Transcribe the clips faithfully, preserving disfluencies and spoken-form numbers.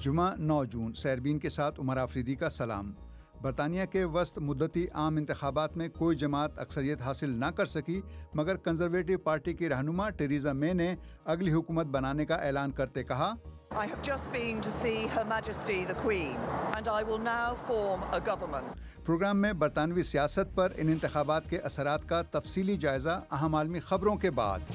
جمعہ نو جون سیربین کے ساتھ عمر آفریدی کا سلام۔ برطانیہ کے وسط مدتی عام انتخابات میں کوئی جماعت اکثریت حاصل نہ کر سکی، مگر کنزرویٹو پارٹی کی رہنما ٹریزا مے نے اگلی حکومت بنانے کا اعلان کرتے کہا، I have just been to see Her Majesty the Queen and I will now form a government. Programme میں برطانوی سیاست پر ان انتخابات کے اثرات کا تفصیلی جائزہ اہم عالمی خبروں کے بعد۔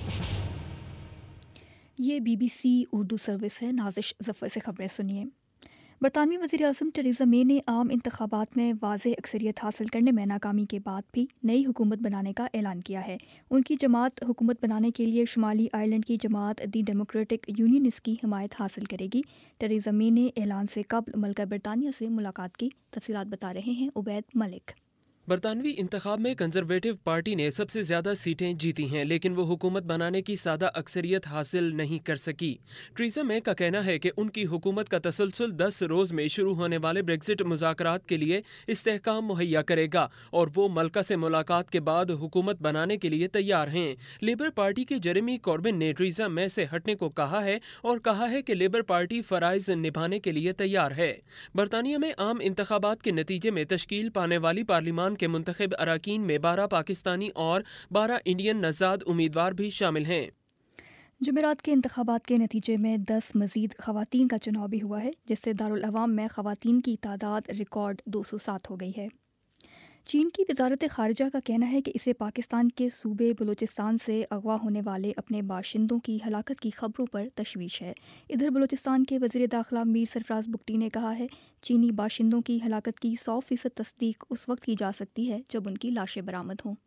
یہ be B C Urdu service ہے۔ نازش ظفر سے خبریں سنیے۔ برطانوی وزیر اعظم ٹریزا مے نے عام انتخابات میں واضح اکثریت حاصل کرنے میں ناکامی کے بعد بھی نئی حکومت بنانے کا اعلان کیا ہے۔ ان کی جماعت حکومت بنانے کے لیے شمالی آئرلینڈ کی جماعت دی ڈیموکریٹک یونینز کی حمایت حاصل کرے گی۔ ٹریزا مے نے اعلان سے قبل ملکہ برطانیہ سے ملاقات کی۔ تفصیلات بتا رہے ہیں عبید ملک۔ برطانوی انتخاب میں کنزرویٹو پارٹی نے سب سے زیادہ سیٹیں جیتی ہیں، لیکن وہ حکومت بنانے کی سادہ اکثریت حاصل نہیں کر سکی۔ ٹریزا مے کا کہنا ہے کہ ان کی حکومت کا تسلسل دس روز میں شروع ہونے والے بریگزٹ مذاکرات کے لیے استحکام مہیا کرے گا اور وہ ملکہ سے ملاقات کے بعد حکومت بنانے کے لیے تیار ہیں۔ لیبر پارٹی کے جیریمی کوربن نے ٹریزا مے سے ہٹنے کو کہا ہے اور کہا ہے کہ لیبر پارٹی فرائض نبھانے کے لیے تیار ہے۔ برطانیہ میں عام انتخابات کے نتیجے میں تشکیل پانے والی پارلیمان کے منتخب اراکین میں بارہ پاکستانی اور بارہ انڈین نژاد امیدوار بھی شامل ہیں۔ جمعرات کے انتخابات کے نتیجے میں دس مزید خواتین کا چناؤ بھی ہوا ہے، جس سے دارالعوام میں خواتین کی تعداد ریکارڈ دو سو سات ہو گئی ہے۔ چین کی وزارت خارجہ کا کہنا ہے کہ اسے پاکستان کے صوبے بلوچستان سے اغوا ہونے والے اپنے باشندوں کی ہلاکت کی خبروں پر تشویش ہے۔ ادھر بلوچستان کے وزیر داخلہ میر سرفراز بگٹی نے کہا ہے، چینی باشندوں کی ہلاکت کی سو فیصد تصدیق اس وقت کی جا سکتی ہے جب ان کی لاشیں برآمد ہوں۔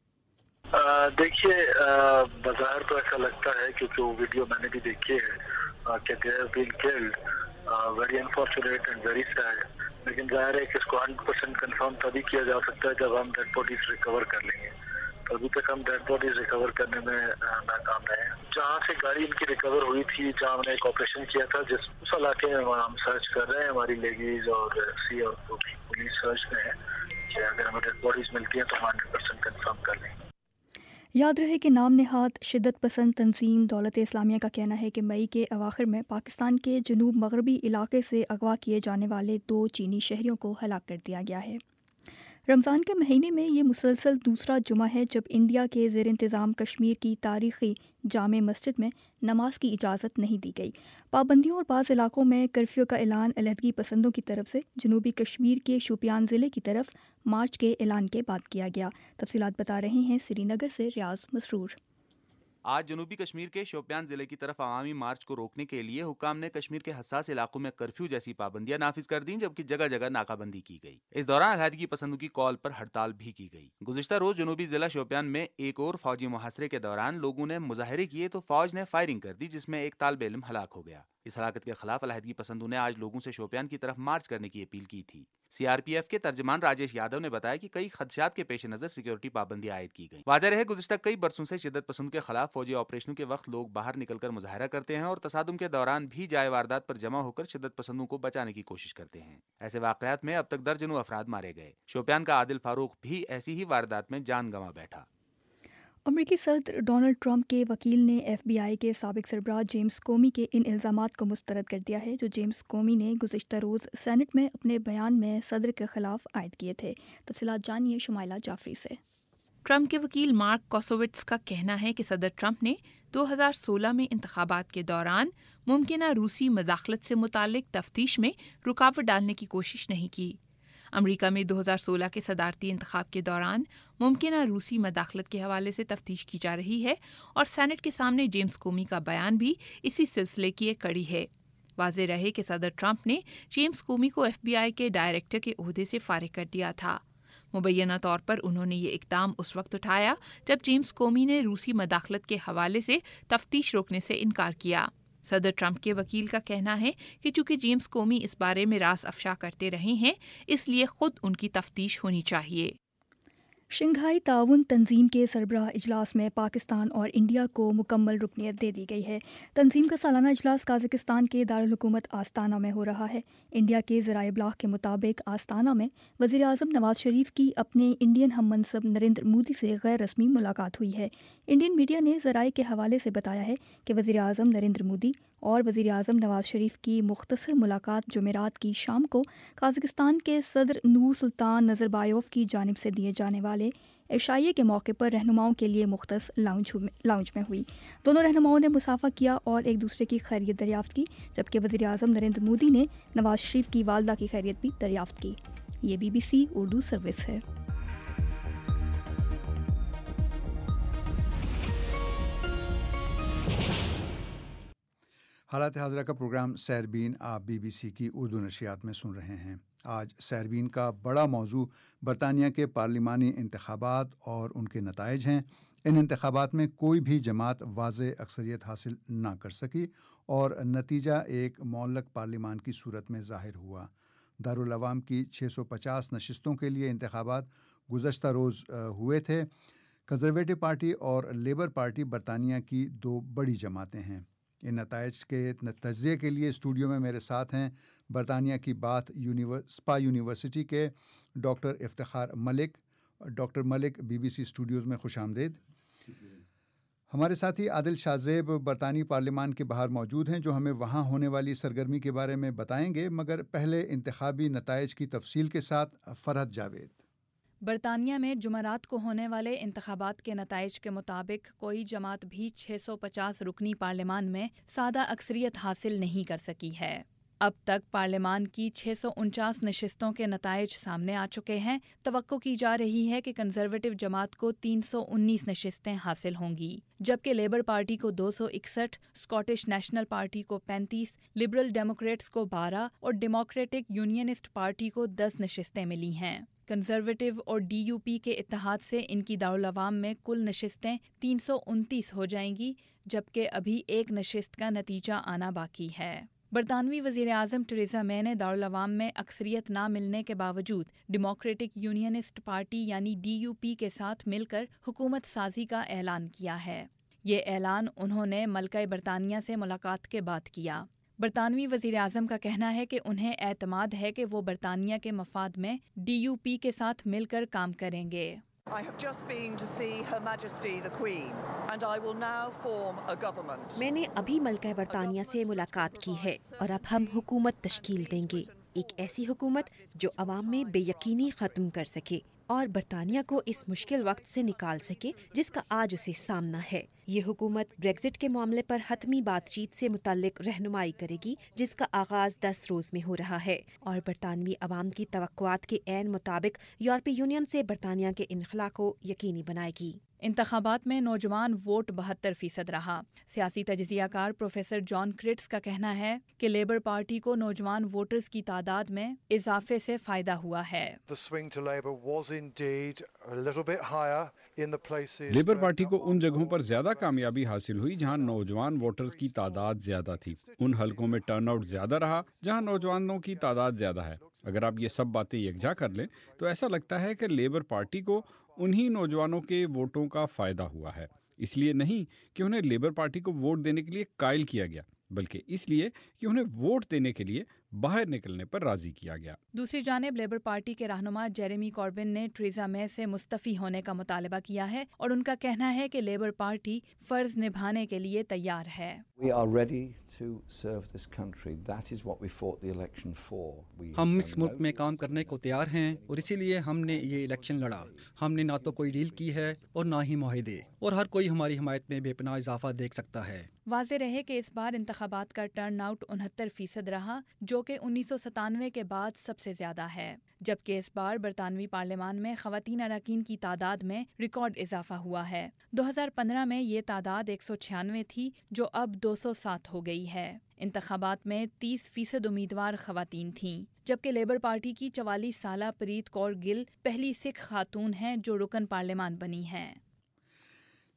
دیکھیے، بظاہر تو ایسا لگتا ہے کیونکہ وہ ویڈیو میں نے بھی دیکھی ہے کہ they have been killed, very unfortunate and very sad، لیکن ظاہر ہے کہ اس کو ہنڈریڈ پرسینٹ کنفرم تبھی کیا جا سکتا ہے جب ہم ڈیڈ باڈیز ریکور کر لیں گے۔ تو ابھی تک ہم ڈیڈ باڈیز ریکور کرنے میں ناکام رہے ہیں۔ جہاں سے گاڑی ان کی ریکور ہوئی تھی، جہاں ہم نے ایک آپریشن کیا تھا، جس اس علاقے میں ہم سرچ کر رہے ہیں، ہماری لیڈیز اور سی اور پولیس سرچ میں ہے کہ اگر ہمیں ڈیڈ باڈیز ملتی ہیں تو ہم ہنڈریڈ پرسینٹ کنفرم کر لیں گے۔ یاد رہے کہ نام نہاد شدت پسند تنظیم دولت اسلامیہ کا کہنا ہے کہ مئی کے اواخر میں پاکستان کے جنوب مغربی علاقے سے اغوا کیے جانے والے دو چینی شہریوں کو ہلاک کر دیا گیا ہے۔ رمضان کے مہینے میں یہ مسلسل دوسرا جمعہ ہے جب انڈیا کے زیر انتظام کشمیر کی تاریخی جامع مسجد میں نماز کی اجازت نہیں دی گئی۔ پابندیوں اور بعض علاقوں میں کرفیو کا اعلان علیحدگی پسندوں کی طرف سے جنوبی کشمیر کے شوپیان ضلع کی طرف مارچ کے اعلان کے بعد کیا گیا۔ تفصیلات بتا رہے ہیں سری نگر سے ریاض مسرور۔ آج جنوبی کشمیر کے شوپیان ضلع کی طرف عوامی مارچ کو روکنے کے لیے حکام نے کشمیر کے حساس علاقوں میں کرفیو جیسی پابندیاں نافذ کر دیں، جبکہ جگہ جگہ ناکہ بندی کی گئی۔ اس دوران علیحدگی پسندوں کی کال پر ہڑتال بھی کی گئی۔ گزشتہ روز جنوبی ضلع شوپیان میں ایک اور فوجی محاصرے کے دوران لوگوں نے مظاہرے کیے تو فوج نے فائرنگ کر دی، جس میں ایک طالب علم ہلاک ہو گیا۔ اس ہلاکت کے خلاف علیحدگی پسندوں نے آج لوگوں سے شوپیان کی طرف مارچ کرنے کی اپیل کی تھی۔ سی آر پی ایف کے ترجمان راجیش یادو نے بتایا کہ کئی خدشات کے پیش نظر سیکیورٹی پابندیاں عائد کی گئیں۔ واضح رہے گزشتہ کئی برسوں سے شدت پسند کے خلاف فوجی آپریشنوں کے وقت لوگ باہر نکل کر مظاہرہ کرتے ہیں اور تصادم کے دوران بھی جائے واردات پر جمع ہو کر شدت پسندوں کو بچانے کی کوشش کرتے ہیں۔ ایسے واقعات میں اب تک درجنوں افراد مارے گئے۔ شوپیان کا عادل فاروق بھی ایسی ہی واردات میں جان گنوا بیٹھا۔ امریکی صدر ڈونلڈ ٹرمپ کے وکیل نے ایف بی آئی کے سابق سربراہ جیمز کومی کے ان الزامات کو مسترد کر دیا ہے جو جیمز کومی نے گزشتہ روز سینٹ میں اپنے بیان میں صدر کے خلاف عائد کیے تھے۔ تفصیلات جانیے شمائلہ جعفری سے۔ ٹرمپ کے وکیل مارک کوسووٹس کا کہنا ہے کہ صدر ٹرمپ نے دو ہزار سولہ میں انتخابات کے دوران ممکنہ روسی مداخلت سے متعلق تفتیش میں رکاوٹ ڈالنے کی کوشش نہیں کی۔ امریکہ میں دو ہزار سولہ کے صدارتی انتخاب کے دوران ممکنہ روسی مداخلت کے حوالے سے تفتیش کی جا رہی ہے اور سینٹ کے سامنے جیمز کومی کا بیان بھی اسی سلسلے کی ایک کڑی ہے۔ واضح رہے کہ صدر ٹرمپ نے جیمز کومی کو ایف بی آئی کے ڈائریکٹر کے عہدے سے فارغ کر دیا تھا۔ مبینہ طور پر انہوں نے یہ اقدام اس وقت اٹھایا جب جیمز کومی نے روسی مداخلت کے حوالے سے تفتیش روکنے سے انکار کیا۔ صدر ٹرمپ کے وکیل کا کہنا ہے کہ چونکہ جیمز کومی اس بارے میں راز افشا کرتے رہے ہیں، اس لیے خود ان کی تفتیش ہونی چاہیے۔ شنگھائی تعاون تنظیم کے سربراہ اجلاس میں پاکستان اور انڈیا کو مکمل رکنیت دے دی گئی ہے۔ تنظیم کا سالانہ اجلاس قازقستان کے دارالحکومت آستانہ میں ہو رہا ہے۔ انڈیا کے ذرائع ابلاغ کے مطابق آستانہ میں وزیر اعظم نواز شریف کی اپنے انڈین ہم منصب نریندر مودی سے غیر رسمی ملاقات ہوئی ہے۔ انڈین میڈیا نے ذرائع کے حوالے سے بتایا ہے کہ وزیر اعظم نریندر مودی اور وزیر اعظم نواز شریف کی مختصر ملاقات جمعرات کی شام کو قازقستان کے صدر نور سلطان نظربایوف کی جانب سے دیے جانے والے عشائیے کے موقع پر رہنماؤں کے لیے مختص لاؤنج میں ہوئی۔ دونوں رہنماؤں نے مصافحہ کیا اور ایک دوسرے کی خیریت دریافت کی، جبکہ وزیر اعظم نریندر مودی نے نواز شریف کی والدہ کی خیریت بھی دریافت کی۔ یہ be B C Urdu service ہے۔ حالات حاضرہ کا پروگرام سیربین آپ بی بی سی کی اردو نشریات میں سن رہے ہیں۔ آج سیربین کا بڑا موضوع برطانیہ کے پارلیمانی انتخابات اور ان کے نتائج ہیں۔ ان انتخابات میں کوئی بھی جماعت واضح اکثریت حاصل نہ کر سکی اور نتیجہ ایک معلق پارلیمان کی صورت میں ظاہر ہوا۔ دارالعوام کی چھ سو پچاس نشستوں کے لیے انتخابات گزشتہ روز ہوئے تھے۔ کنزرویٹو پارٹی اور لیبر پارٹی برطانیہ کی دو بڑی جماعتیں ہیں۔ ان نتائج کے تجزیے کے لیے اسٹوڈیو میں میرے ساتھ ہیں برطانیہ کی بات یونیور سپا یونیورسٹی کے ڈاکٹر افتخار ملک۔ ڈاکٹر ملک بی بی سی اسٹوڈیوز میں خوش آمدید۔ ہمارے ساتھی عادل شاہ زیب برطانوی پارلیمان کے باہر موجود ہیں، جو ہمیں وہاں ہونے والی سرگرمی کے بارے میں بتائیں گے، مگر پہلے انتخابی نتائج کی تفصیل کے ساتھ فرحت جاوید۔ برطانیہ میں جمعرات کو ہونے والے انتخابات کے نتائج کے مطابق کوئی جماعت بھی چھ سو پچاس رکنی پارلیمان میں سادہ اکثریت حاصل نہیں کر سکی ہے۔ اب تک پارلیمان کی چھ سو انچاس نشستوں کے نتائج سامنے آ چکے ہیں۔ توقع کی جا رہی ہے کہ کنزرویٹو جماعت کو تین سو انیس نشستیں حاصل ہوں گی، جبکہ لیبر پارٹی کو دو سو اکسٹھ، اسکاٹش نیشنل پارٹی کو پینتیس، لبرل ڈیموکریٹس کو بارہ اور ڈیموکریٹک یونینسٹ پارٹی کو دس نشستیں ملی ہیں۔ کنزرویٹو اور ڈی یو پی کے اتحاد سے ان کی دارالعوام میں کل نشستیں تین سو انتیس ہو جائیں گی، جبکہ ابھی ایک نشست کا نتیجہ آنا باقی ہے۔ برطانوی وزیر اعظم ٹریزا مے نے دارالعوام میں اکثریت نہ ملنے کے باوجود ڈیموکریٹک یونینسٹ پارٹی یعنی ڈی یو پی کے ساتھ مل کر حکومت سازی کا اعلان کیا ہے۔ یہ اعلان انہوں نے ملکہ برطانیہ سے ملاقات کے بعد کیا۔ برطانوی وزیر اعظم کا کہنا ہے کہ انہیں اعتماد ہے کہ وہ برطانیہ کے مفاد میں ڈی یو پی کے ساتھ مل کر کام کریں گے۔ I have just been to see Her Majesty the Queen and I will now form a government. میں نے ابھی ملکہ برطانیہ سے ملاقات کی ہے اور اب ہم حکومت تشکیل دیں گے، ایک ایسی حکومت جو عوام میں بے یقینی ختم کر سکے اور برطانیہ کو اس مشکل وقت سے نکال سکے جس کا آج اسے سامنا ہے۔ یہ حکومت بریگزٹ کے معاملے پر حتمی بات چیت سے متعلق رہنمائی کرے گی، جس کا آغاز دس روز میں ہو رہا ہے، اور برطانوی عوام کی توقعات کے عین مطابق یورپی یونین سے برطانیہ کے انخلا کو یقینی بنائے گی۔ انتخابات میں نوجوان ووٹ بہتر فیصد رہا۔ سیاسی تجزیہ کار پروفیسر جان کرٹس کا کہنا ہے کہ لیبر پارٹی کو نوجوان ووٹرز کی تعداد میں اضافے سے فائدہ ہوا ہے۔ لیبر پارٹی کو ان جگہوں پر زیادہ کامیابی حاصل ہوئی جہاں نوجوان ووٹرز کی تعداد زیادہ تھی۔ ان حلقوں میں ٹرن آؤٹ زیادہ رہا جہاں نوجوانوں کی تعداد زیادہ ہے۔ اگر آپ یہ سب باتیں یکجا کر لیں تو ایسا لگتا ہے کہ لیبر پارٹی کو انہی نوجوانوں کے ووٹوں کا فائدہ ہوا ہے، اس لیے نہیں کہ انہیں لیبر پارٹی کو ووٹ دینے کے لیے قائل کیا گیا، بلکہ اس لیے کہ انہیں ووٹ دینے کے لیے باہر نکلنے پر راضی کیا گیا۔ دوسری جانب لیبر پارٹی کے رہنما جیریمی کوربن نے ٹریزا مے سے مستعفی ہونے کا مطالبہ کیا ہے اور ان کا کہنا ہے کہ لیبر پارٹی فرض نبھانے کے لیے تیار ہے۔ ہم اس ملک میں کام کرنے کو تیار ہیں اور اسی لیے ہم نے یہ الیکشن لڑا۔ ہم نے نہ تو کوئی ڈیل کی ہے اور نہ ہی معاہدے، اور ہر کوئی ہماری حمایت میں بے پناہ اضافہ دیکھ سکتا ہے۔ واضح رہے کہ اس بار انتخابات کا ٹرن آؤٹ انہتر فیصد رہا، جو کہ انیس سو ستانوے کے بعد سب سے زیادہ ہے، جبکہ اس بار برطانوی پارلیمان میں خواتین اراکین کی تعداد میں ریکارڈ اضافہ ہوا ہے۔ دو ہزار پندرہ میں یہ تعداد ایک سو چھیانوے تھی، جو اب دو سو سات ہو گئی ہے۔ انتخابات میں تیس فیصد امیدوار خواتین تھیں، جبکہ لیبر پارٹی کی چوالیس سالہ پریت کور گل پہلی سکھ خاتون ہیں جو رکن پارلیمان بنی ہیں۔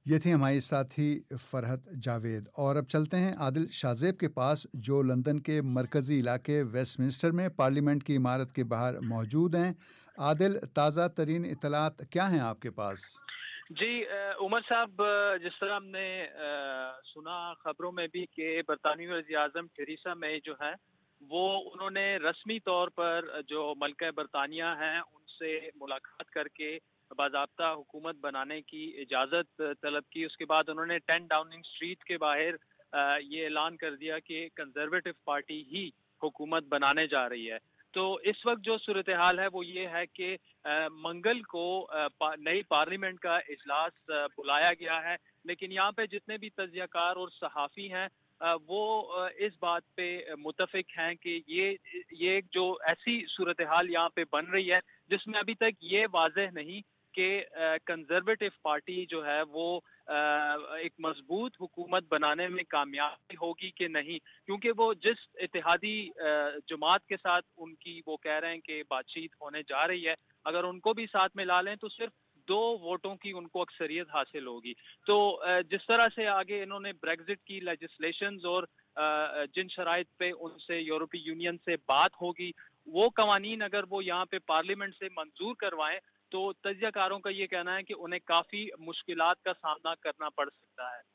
یہ تھی ہماری ساتھی فرحت جاوید. اور اب چلتے ہیں عادل شاہ کے پاس جو لندن کے مرکزی علاقے ویسٹ منسٹر میں پارلیمنٹ کی عمارت کے باہر موجود ہیں. عادل، تازہ ترین اطلاعات کیا ہیں آپ کے پاس؟ جی عمر صاحب، جس طرح ہم نے سنا خبروں میں بھی کہ برطانوی وزیر اعظم تھریسا مے جو ہے وہ انہوں نے رسمی طور پر جو ملکہ برطانیہ ہیں ان سے ملاقات کر کے باضابطہ حکومت بنانے کی اجازت طلب کی. اس کے بعد انہوں نے ٹین ڈاؤننگ اسٹریٹ کے باہر یہ اعلان کر دیا کہ کنزرویٹو پارٹی ہی حکومت بنانے جا رہی ہے. تو اس وقت جو صورتحال ہے وہ یہ ہے کہ منگل کو نئی پارلیمنٹ کا اجلاس بلایا گیا ہے، لیکن یہاں پہ جتنے بھی تجزیہ کار اور صحافی ہیں وہ اس بات پہ متفق ہیں کہ یہ یہ جو ایسی صورتحال یہاں پہ بن رہی ہے جس میں ابھی تک یہ واضح نہیں کہ کنزرویٹو پارٹی جو ہے وہ ایک مضبوط حکومت بنانے میں کامیاب ہوگی کہ نہیں، کیونکہ وہ جس اتحادی جماعت کے ساتھ ان کی وہ کہہ رہے ہیں کہ بات چیت ہونے جا رہی ہے، اگر ان کو بھی ساتھ میں لا لیں تو صرف دو ووٹوں کی ان کو اکثریت حاصل ہوگی. تو جس طرح سے آگے انہوں نے بریگزٹ کی لیجسلیشنز اور جن شرائط پہ ان سے یورپی یونین سے بات ہوگی وہ قوانین اگر وہ یہاں پہ پارلیمنٹ سے منظور کروائیں تو تجزیہ کاروں کا یہ کہنا ہے کہ انہیں کافی مشکلات کا سامنا کرنا پڑ سکتا ہے.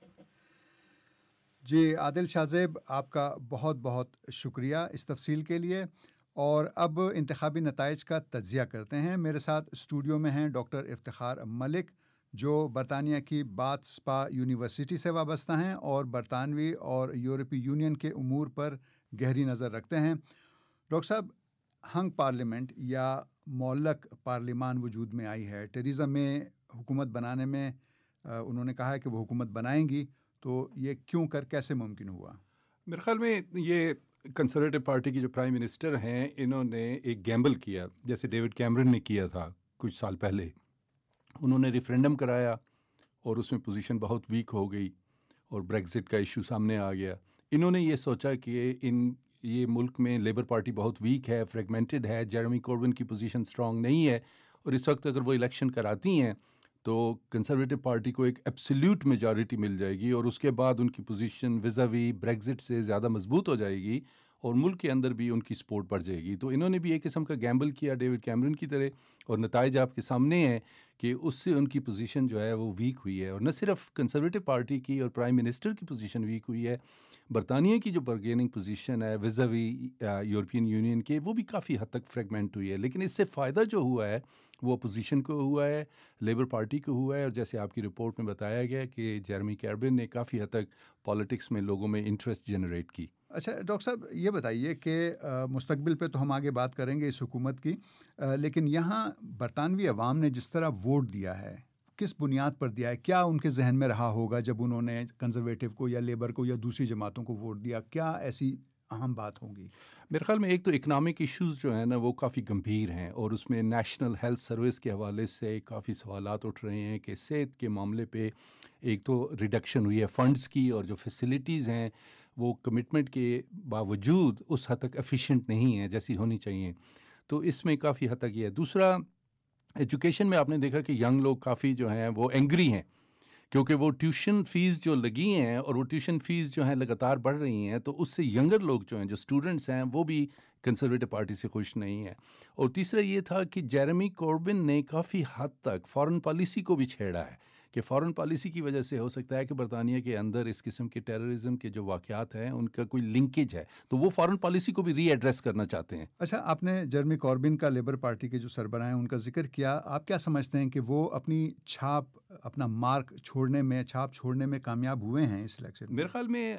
جی عادل شاہ، آپ کا بہت بہت شکریہ اس تفصیل کے لیے. اور اب انتخابی نتائج کا تجزیہ کرتے ہیں. میرے ساتھ اسٹوڈیو میں ہیں ڈاکٹر افتخار ملک جو برطانیہ کی بات سپا یونیورسٹی سے وابستہ ہیں اور برطانوی اور یورپی یونین کے امور پر گہری نظر رکھتے ہیں. ڈاکٹر صاحب، ہنگ پارلیمنٹ یا معلق پارلیمان وجود میں آئی ہے. ٹریزا مے حکومت بنانے میں انہوں نے کہا ہے کہ وہ حکومت بنائیں گی، تو یہ کیوں کر کیسے ممکن ہوا؟ میرے خیال میں یہ کنسرویٹو پارٹی کی جو پرائم منسٹر ہیں انہوں نے ایک گیمبل کیا، جیسے ڈیوڈ کیمرن نے کیا تھا کچھ سال پہلے. انہوں نے ریفرینڈم کرایا اور اس میں پوزیشن بہت ویک ہو گئی اور بریگزٹ کا ایشو سامنے آ گیا. انہوں نے یہ سوچا کہ ان یہ ملک میں لیبر پارٹی بہت ویک ہے، فریگمنٹڈ ہے، جیرمی کوربن کی پوزیشن سٹرانگ نہیں ہے، اور اس وقت اگر وہ الیکشن کراتی ہیں تو کنسرویٹو پارٹی کو ایک ایبسلیوٹ میجارٹی مل جائے گی اور اس کے بعد ان کی پوزیشن ویزاوی بریگزٹ سے زیادہ مضبوط ہو جائے گی اور ملک کے اندر بھی ان کی سپورٹ بڑھ جائے گی. تو انہوں نے بھی ایک قسم کا گیمبل کیا ڈیوڈ کیمرن کی طرح، اور نتائج آپ کے سامنے ہیں کہ اس سے ان کی پوزیشن جو ہے وہ ویک ہوئی ہے. اور نہ صرف کنسرویٹو پارٹی کی اور پرائم منسٹر کی پوزیشن ویک ہوئی ہے، برطانیہ کی جو برگیننگ پوزیشن ہے ویزاوی یورپین یونین کے، وہ بھی کافی حد تک فریگمنٹ ہوئی ہے. لیکن اس سے فائدہ جو ہوا ہے وہ اپوزیشن کو ہوا ہے، لیبر پارٹی کو ہوا ہے، اور جیسے آپ کی رپورٹ میں بتایا گیا کہ جیرمی کوربن نے کافی حد تک پالیٹکس میں لوگوں میں انٹرسٹ جنریٹ کی. اچھا ڈاکٹر صاحب، یہ بتائیے کہ مستقبل پہ تو ہم آگے بات کریں گے اس حکومت کی، لیکن یہاں برطانوی عوام نے جس طرح ووٹ دیا ہے کس بنیاد پر دیا ہے؟ کیا ان کے ذہن میں رہا ہوگا جب انہوں نے کنزرویٹو کو یا لیبر کو یا دوسری جماعتوں کو ووٹ دیا؟ کیا ایسی اہم بات ہوگی؟ میرے خیال میں ایک تو اکنامک ایشوز جو ہیں نا وہ کافی گمبھیر ہیں، اور اس میں نیشنل ہیلتھ سروس کے حوالے سے کافی سوالات اٹھ رہے ہیں کہ صحت کے معاملے پہ ایک تو ریڈکشن ہوئی ہے فنڈز کی، اور جو فیسلٹیز ہیں وہ کمٹمنٹ کے باوجود اس حد تک ایفیشینٹ نہیں ہیں جیسی ہونی چاہیے. تو اس میں کافی حد تک یہ ہے. دوسرا، ایجوکیشن میں آپ نے دیکھا کہ ینگ لوگ کافی جو ہیں وہ اینگری ہیں کیونکہ وہ ٹیوشن فیس جو لگی ہیں اور وہ ٹیوشن فیس جو ہیں لگاتار بڑھ رہی ہیں، تو اس سے ینگر لوگ جو ہیں جو اسٹوڈنٹس ہیں وہ بھی کنسرویٹو پارٹی سے خوش نہیں ہیں. اور تیسرا یہ تھا کہ جیرمی کوربن نے کافی حد تک فارن پالیسی کو بھی چھیڑا ہے کہ فارن پالیسی کی وجہ سے ہو سکتا ہے کہ برطانیہ کے اندر اس قسم کے ٹیررزم کے جو واقعات ہیں ان کا کوئی لنکیج ہے، تو وہ فارن پالیسی کو بھی ری ایڈریس کرنا چاہتے ہیں. اچھا، آپ نے جیرمی کوربن کا لیبر پارٹی کے جو سربراہ ہیں ان کا ذکر کیا. آپ کیا سمجھتے ہیں کہ وہ اپنی چھاپ، اپنا مارک چھوڑنے میں، چھاپ چھوڑنے میں کامیاب ہوئے ہیں اس الیکشن؟ میرے خیال میں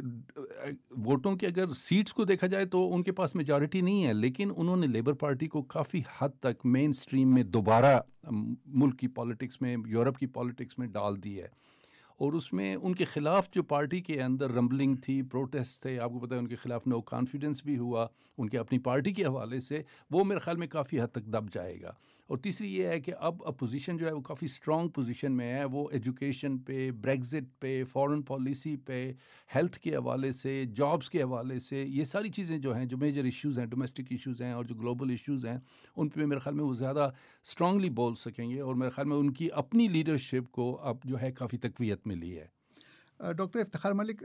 ووٹوں کے اگر سیٹس کو دیکھا جائے تو ان کے پاس میجارٹی نہیں ہے، لیکن انہوں نے لیبر پارٹی کو کافی حد تک مین سٹریم میں دوبارہ ملک کی پالیٹکس میں، یورپ کی پالیٹکس میں ڈال دی ہے. اور اس میں ان کے خلاف جو پارٹی کے اندر رمبلنگ تھی، پروٹیسٹ تھے، آپ کو پتہ ہے ان کے خلاف نو کانفیڈنس بھی ہوا ان کے اپنی پارٹی کے حوالے سے، وہ میرے خیال میں کافی حد تک دب جائے گا. اور تیسری یہ ہے کہ اب اپوزیشن جو ہے وہ کافی اسٹرانگ پوزیشن میں ہے. وہ ایجوکیشن پہ، بریگزٹ پہ، فارن پالیسی پہ، ہیلتھ کے حوالے سے، جابس کے حوالے سے، یہ ساری چیزیں جو ہیں جو میجر ایشوز ہیں، ڈومیسٹک ایشوز ہیں اور جو گلوبل ایشوز ہیں، ان پہ میرے خیال میں وہ زیادہ اسٹرانگلی بول سکیں گے. اور میرے خیال میں ان کی اپنی لیڈرشپ کو اب جو ہے کافی تقویت ملی ہے. ڈاکٹر افتخار ملک،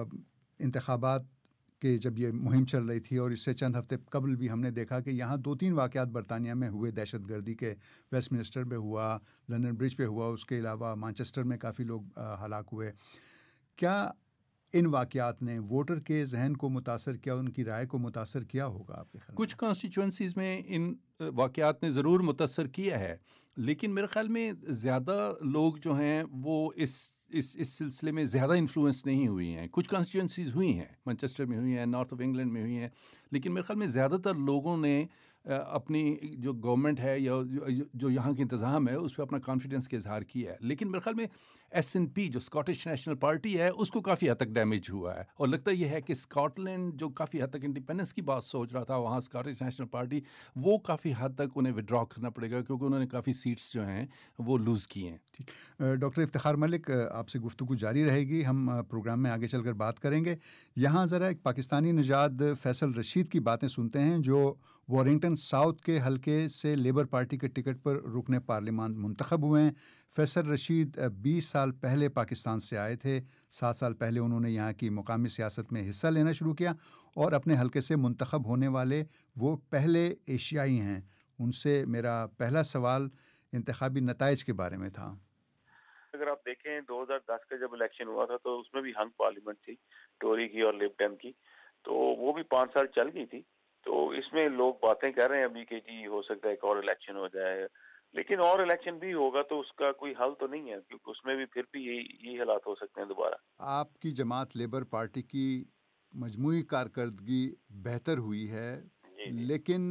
انتخابات کہ جب یہ مہم چل رہی تھی اور اس سے چند ہفتے قبل بھی ہم نے دیکھا کہ یہاں دو تین واقعات برطانیہ میں ہوئے دہشت گردی کے. ویسٹ منسٹر پہ ہوا، لندن برج پہ ہوا، اس کے علاوہ مانچسٹر میں کافی لوگ ہلاک ہوئے. کیا ان واقعات نے ووٹر کے ذہن کو متاثر کیا، ان کی رائے کو متاثر کیا ہوگا آپ کے خیال میں؟ کچھ کانسٹیچوئنسیز میں ان واقعات نے ضرور متاثر کیا ہے، لیکن میرے خیال میں زیادہ لوگ جو ہیں وہ اس اس اس سلسلے میں زیادہ انفلوئنس نہیں ہوئی ہیں. کچھ کانسٹیچوئنسیز ہوئی ہیں، مانچسٹر میں ہوئی ہیں، نارتھ آف انگلینڈ میں ہوئی ہیں، لیکن میرے خیال میں زیادہ تر لوگوں نے اپنی جو گورنمنٹ ہے یا جو یہاں کے انتظام ہے اس پہ اپنا کانفیڈنس کا اظہار کیا ہے. لیکن میرے خیال میں ایس این پی جو اسکاٹش نیشنل پارٹی ہے اس کو کافی حد تک ڈیمیج ہوا ہے. اور لگتا یہ ہے کہ اسکاٹ لینڈ جو کافی حد تک انڈیپینڈنس کی بات سوچ رہا تھا، وہاں اسکاٹش نیشنل پارٹی وہ کافی حد تک انہیں وڈرا کرنا پڑے گا، کیونکہ انہوں نے کافی سیٹس جو ہیں وہ لوز کی ہیں. ٹھیک، ڈاکٹر افتخار ملک، آپ سے گفتگو جاری رہے گی، ہم پروگرام میں آگے چل کر بات کریں گے. یہاں ذرا ایک پاکستانی نژاد فیصل رشید کی باتیں سنتے ہیں جو وارنگٹن ساؤتھ کے حلقے سے لیبر پارٹی کے ٹکٹ پر رکن پارلیمان منتخب ہوئے ہیں. فیصل رشید بیس سال پہلے پاکستان سے آئے تھے. سات سال پہلے انہوں نے یہاں کی مقامی سیاست میں حصہ لینا شروع کیا اور اپنے حلقے سے منتخب ہونے والے وہ پہلے ایشیائی ہیں. ان سے میرا پہلا سوال انتخابی نتائج کے بارے میں تھا. اگر آپ دیکھیں دو ہزار دس کا جب الیکشن ہوا تھا تو اس میں بھی ہنگ پارلیمنٹ تھی، ٹوری کی اور لب ڈیم کی، تو وہ بھی پانچ سال چل گئی تھی. تو اس میں لوگ باتیں کر رہے ہیں ابھی کہ جی ہو سکتا ہے ایک اور الیکشن ہو جائے، لیکن اور الیکشن بھی ہوگا تو اس کا کوئی حل تو نہیں ہے، کیونکہ اس میں بھی پھر بھی یہی یہی حالات ہو سکتے ہیں دوبارہ. آپ کی جماعت لیبر پارٹی کی مجموعی کارکردگی بہتر ہوئی ہے، جی جی. لیکن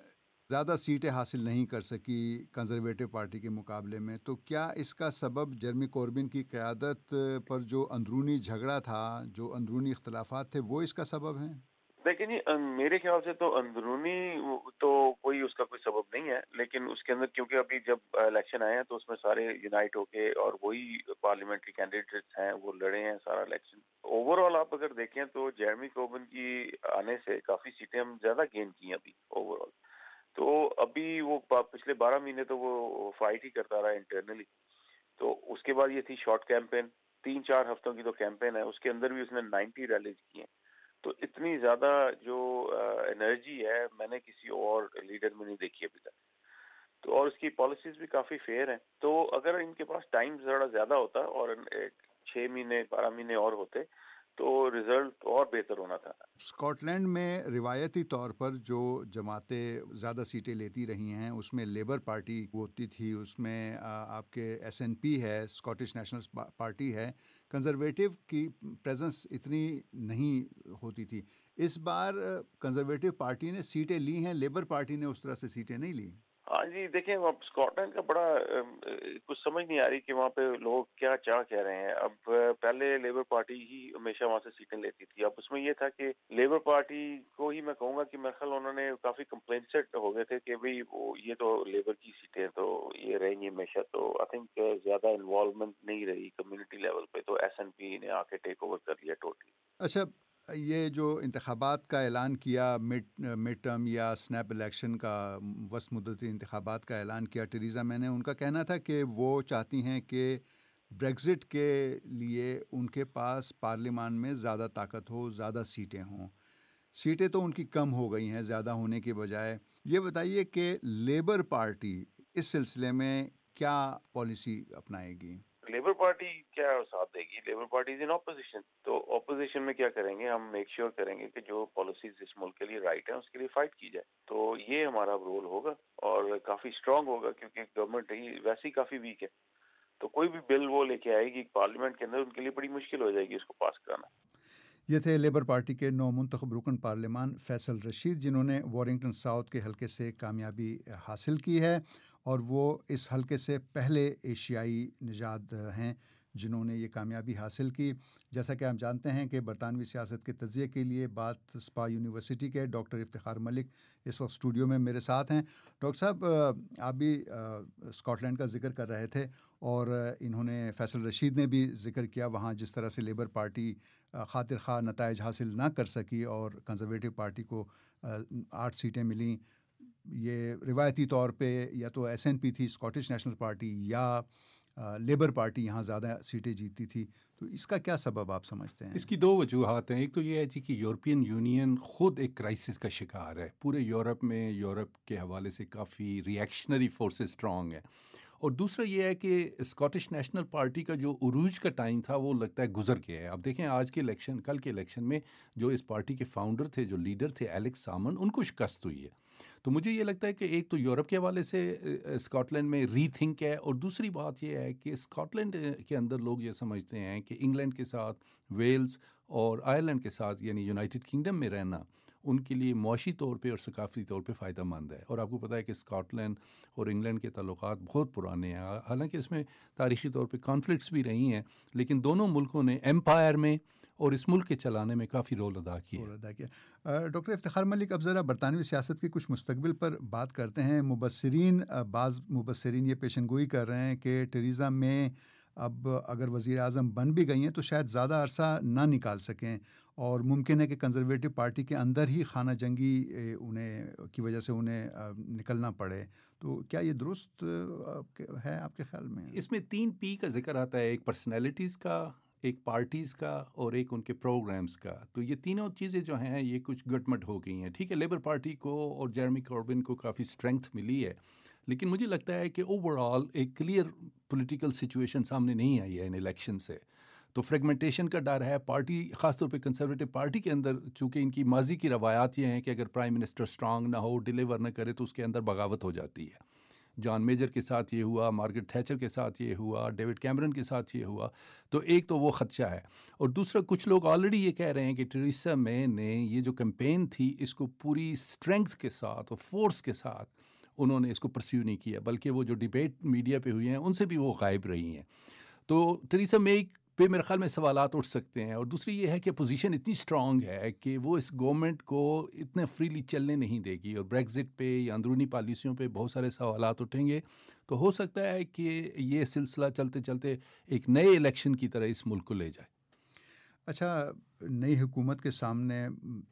زیادہ سیٹیں حاصل نہیں کر سکی کنزرویٹو پارٹی کے مقابلے میں. تو کیا اس کا سبب جیرمی کوربن کی قیادت پر جو اندرونی جھگڑا تھا، جو اندرونی اختلافات تھے، وہ اس کا سبب ہیں؟ لیکن یہ میرے خیال سے تو اندرونی تو کوئی اس کا کوئی سبب نہیں ہے، لیکن اس کے اندر کیونکہ ابھی جب الیکشن آئے ہیں تو اس میں سارے یونائٹ ہو کے اور وہی پارلیمنٹری کینڈیڈیٹس ہیں وہ لڑے ہیں سارا الیکشن. اوور آل آپ اگر دیکھیں تو جیرمی کوربن کی آنے سے کافی سیٹیں ہم زیادہ گین کی ہیں ابھی اوور آل. تو ابھی وہ پچھلے بارہ مہینے تو وہ فائٹ ہی کرتا رہا انٹرنلی. تو اس کے بعد یہ تھی شارٹ کیمپین، تین چار ہفتوں کی تو کیمپین ہے، اس کے اندر بھی اس نے نائنٹی ریلیز کی ہیں. تو اتنی زیادہ جو انرجی ہے میں نے کسی اور لیڈر میں نہیں دیکھی ابھی تک. تو اور اس کی پالیسیز بھی کافی فیئر ہیں. تو اگر ان کے پاس ٹائم ذرا زیادہ ہوتا اور چھ مہینے بارہ مہینے اور ہوتے تو رزلٹ اور بہتر ہونا تھا. اسکاٹ لینڈ میں روایتی طور پر جو جماعتیں زیادہ سیٹیں لیتی رہی ہیں اس میں لیبر پارٹی ہوتی تھی، اس میں آپ کے ایس این پی ہے، اسکاٹش نیشنل پارٹی ہے، کنزرویٹو کی پریزنس اتنی نہیں ہوتی تھی. اس بار کنزرویٹو پارٹی نے سیٹیں لی ہیں، لیبر پارٹی نے اس طرح سے سیٹیں نہیں لی. ہاں جی، دیکھیں اب اسکاٹ لینڈ کا بڑا کچھ سمجھ نہیں آ رہی کہ وہاں پہ لوگ کیا چاہ کہہ رہے ہیں. اب پہلے لیبر پارٹی ہی ہمیشہ وہاں سے سیٹیں لیتی تھی. اب اس میں یہ تھا کہ لیبر پارٹی کو ہی میں کہوں گا کہ میرے خیال انہوں نے کافی کمپلینسڈ ہو گئے تھے کہ بھئی وہ یہ تو لیبر کی سیٹیں تو یہ رہیں گی ہمیشہ. تو آئی تھنک زیادہ انوالومنٹ نہیں رہی کمیونٹی لیول پہ، تو ایس این پی نے آ کے ٹیک اوور کر لیا ٹوٹلی. اچھا، یہ جو انتخابات کا اعلان کیا، مڈ مڈ ٹرم یا سنیپ الیکشن کا، وسط مدتی انتخابات کا اعلان کیا ٹریزا مے نے، ان کا کہنا تھا کہ وہ چاہتی ہیں کہ بریگزٹ کے لیے ان کے پاس پارلیمان میں زیادہ طاقت ہو، زیادہ سیٹیں ہوں. سیٹیں تو ان کی کم ہو گئی ہیں زیادہ ہونے کے بجائے. یہ بتائیے کہ لیبر پارٹی اس سلسلے میں کیا پالیسی اپنائے گی؟ لیبر پارٹی کیا ساتھ دے گی؟ Labour party is in opposition. تو اپوزیشن میں کیا کریں گے ہم؟ میک شیور کریں گے کہ جو پالیسیز اس ملک کے لیے رائٹ ہیں اس کے لیے فائٹ کی جائے. تو یہ ہمارا رول ہوگا اور کافی اسٹرانگ ہوگا، کیونکہ گورنمنٹ ہی ویسے ہی کافی ویک ہے. تو کوئی بھی بل وہ لے کے آئے گی پارلیمنٹ کے اندر، ان کے لیے بڑی مشکل ہو جائے گی اس کو پاس کرانا. یہ تھے لیبر پارٹی کے نو منتخب رکن پارلیمان فیصل رشید، جنہوں نے وارنگٹن ساؤتھ کے حلقے سے کامیابی حاصل کی ہے اور وہ اس حلقے سے پہلے ایشیائی نژاد ہیں جنہوں نے یہ کامیابی حاصل کی. جیسا کہ ہم جانتے ہیں کہ برطانوی سیاست کے تجزیے کے لیے بات اسپا یونیورسٹی کے ڈاکٹر افتخار ملک اس وقت اسٹوڈیو میں میرے ساتھ ہیں. ڈاکٹر صاحب, آپ بھی اسکاٹ لینڈ کا ذکر کر رہے تھے اور انہوں نے, فیصل رشید نے بھی ذکر کیا وہاں جس طرح سے لیبر پارٹی خاطر خواہ نتائج حاصل نہ کر سکی اور کنزرویٹو پارٹی کو آٹھ سیٹیں ملیں. یہ روایتی طور پہ یا تو ایس این پی تھی, اسکاٹش نیشنل پارٹی, یا لیبر پارٹی یہاں زیادہ سیٹیں جیتی تھی. تو اس کا کیا سبب آپ سمجھتے ہیں؟ اس کی دو وجوہات ہیں. ایک تو یہ ہے جی کہ یورپین یونین خود ایک کرائسس کا شکار ہے. پورے یورپ میں یورپ کے حوالے سے کافی ری ایکشنری فورسز اسٹرانگ ہیں. اور دوسرا یہ ہے کہ اسکاٹش نیشنل پارٹی کا جو عروج کا ٹائم تھا وہ لگتا ہے گزر گیا ہے. اب دیکھیں آج کے الیکشن, کل کے الیکشن میں جو اس پارٹی کے فاؤنڈر تھے, جو لیڈر تھے ایلیکس سامن, ان کو شکست ہوئی ہے. تو مجھے یہ لگتا ہے کہ ایک تو یورپ کے حوالے سے اسکاٹ لینڈ میں ری تھنک ہے, اور دوسری بات یہ ہے کہ اسکاٹ لینڈ کے اندر لوگ یہ سمجھتے ہیں کہ انگلینڈ کے ساتھ, ویلز اور آئرلینڈ کے ساتھ یعنی یونائٹڈ کنگڈم میں رہنا ان کے لیے معاشی طور پہ اور ثقافتی طور پہ فائدہ مند ہے. اور آپ کو پتہ ہے کہ اسکاٹ لینڈ اور انگلینڈ کے تعلقات بہت پرانے ہیں, حالانکہ اس میں تاریخی طور پہ کانفلکٹس بھی رہی ہیں, لیکن دونوں ملکوں نے ایمپائر میں اور اس ملک کے چلانے میں کافی رول ادا کیا. ڈاکٹر افتخار ملک, اب ذرا برطانوی سیاست کی کچھ مستقبل پر بات کرتے ہیں. مبصرین, بعض مبصرین یہ پیشن گوئی کر رہے ہیں کہ ٹریزا مے اب اگر وزیر اعظم بن بھی گئی ہیں تو شاید زیادہ عرصہ نہ نکال سکیں, اور ممکن ہے کہ کنزرویٹو پارٹی کے اندر ہی خانہ جنگی انہیں کی وجہ سے انہیں نکلنا پڑے. تو کیا یہ درست ہے آپ کے خیال میں؟ اس میں تین پی کا ذکر آتا ہے, ایک پرسنالٹیز کا, ایک پارٹیز کا, اور ایک ان کے پروگرامز کا. تو یہ تینوں چیزیں جو ہیں یہ کچھ گٹمٹ ہو گئی ہیں. ٹھیک ہے, لیبر پارٹی کو اور جیرمی کوربن کو کافی اسٹرینتھ ملی ہے, لیکن مجھے لگتا ہے کہ اوور آل ایک کلیئر پولیٹیکل سچویشن سامنے نہیں آئی ہے ان الیکشن سے. تو فریگمنٹیشن کا ڈر ہے پارٹی, خاص طور پہ کنسرویٹو پارٹی کے اندر, چونکہ ان کی ماضی کی روایات یہ ہیں کہ اگر پرائم منسٹر اسٹرانگ نہ ہو, ڈیلیور نہ کرے, تو اس کے اندر بغاوت ہو جاتی ہے. جان میجر کے ساتھ یہ ہوا, مارگریٹ تھیچر کے ساتھ یہ ہوا, ڈیوڈ کیمرن کے ساتھ یہ ہوا. تو ایک تو وہ خدشہ ہے, اور دوسرا کچھ لوگ آلریڈی یہ کہہ رہے ہیں کہ ٹریسا مے نے یہ جو کیمپین تھی اس کو پوری اسٹرینتھ کے ساتھ اور فورس کے ساتھ انہوں نے اس کو پرسیو نہیں کیا, بلکہ وہ جو ڈیبیٹ میڈیا پہ ہوئی ہیں ان سے بھی وہ غائب رہی ہیں. تو ٹریسا مے پہ میرے خیال میں سوالات اٹھ سکتے ہیں. اور دوسری یہ ہے کہ پوزیشن اتنی اسٹرانگ ہے کہ وہ اس گورنمنٹ کو اتنے فریلی چلنے نہیں دے گی, اور بریگزٹ پہ یا اندرونی پالیسیوں پہ بہت سارے سوالات اٹھیں گے. تو ہو سکتا ہے کہ یہ سلسلہ چلتے چلتے ایک نئے الیکشن کی طرح اس ملک کو لے جائے. اچھا, نئی حکومت کے سامنے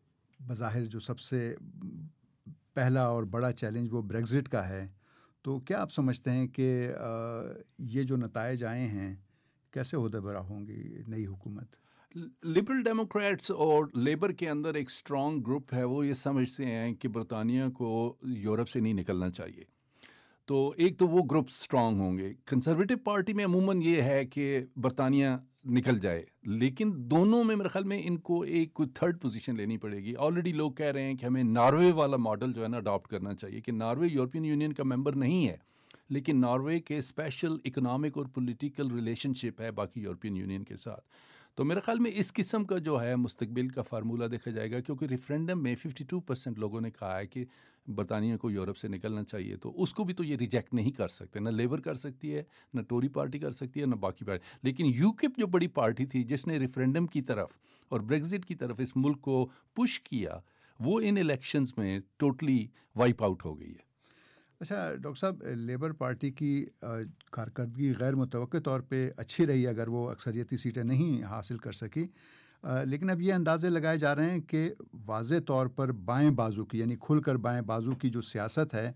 بظاہر جو سب سے پہلا اور بڑا چیلنج وہ بریگزٹ کا ہے, تو کیا آپ سمجھتے ہیں کہ یہ جو نتائج آئے ہیں کیسے عہدہ برا ہوں گی نئی حکومت؟ لبرل ڈیموکریٹس اور لیبر کے اندر ایک اسٹرانگ گروپ ہے, وہ یہ سمجھتے ہیں کہ برطانیہ کو یورپ سے نہیں نکلنا چاہیے. تو ایک تو وہ گروپ اسٹرانگ ہوں گے. کنزرویٹو پارٹی میں عموماً یہ ہے کہ برطانیہ نکل جائے, لیکن دونوں میں میرے خیال میں ان کو ایک کوئی تھرڈ پوزیشن لینی پڑے گی. آلریڈی لوگ کہہ رہے ہیں کہ ہمیں ناروے والا ماڈل جو ہے نا اڈاپٹ کرنا چاہیے, کہ ناروے یورپین یونین کا ممبر نہیں ہے, لیکن ناروے کے اسپیشل اکنامک اور پولیٹیکل ریلیشن شپ ہے باقی یورپین یونین کے ساتھ. تو میرے خیال میں اس قسم کا جو ہے مستقبل کا فارمولہ دیکھا جائے گا, کیونکہ ریفرینڈم میں ففٹی ٹو پرسینٹ لوگوں نے کہا ہے کہ برطانیہ کو یورپ سے نکلنا چاہیے. تو اس کو بھی تو یہ ریجیکٹ نہیں کر سکتے, نہ لیبر کر سکتی ہے, نہ ٹوری پارٹی کر سکتی ہے, نہ باقی پارٹی. لیکن یوکپ جو بڑی پارٹی تھی جس نے ریفرینڈم کی طرف اور بریگزٹ کی طرف اس ملک کو پش کیا, وہ ان الیکشنز میں ٹوٹلی وائپ آؤٹ ہو گئی ہے. اچھا ڈاکٹر صاحب, لیبر پارٹی کی کارکردگی غیر متوقع طور پہ اچھی رہی اگر وہ اکثریتی سیٹیں نہیں حاصل کر سکی, لیکن اب یہ اندازے لگائے جا رہے ہیں کہ واضح طور پر بائیں بازو کی یعنی کھل کر بائیں بازو کی جو سیاست ہے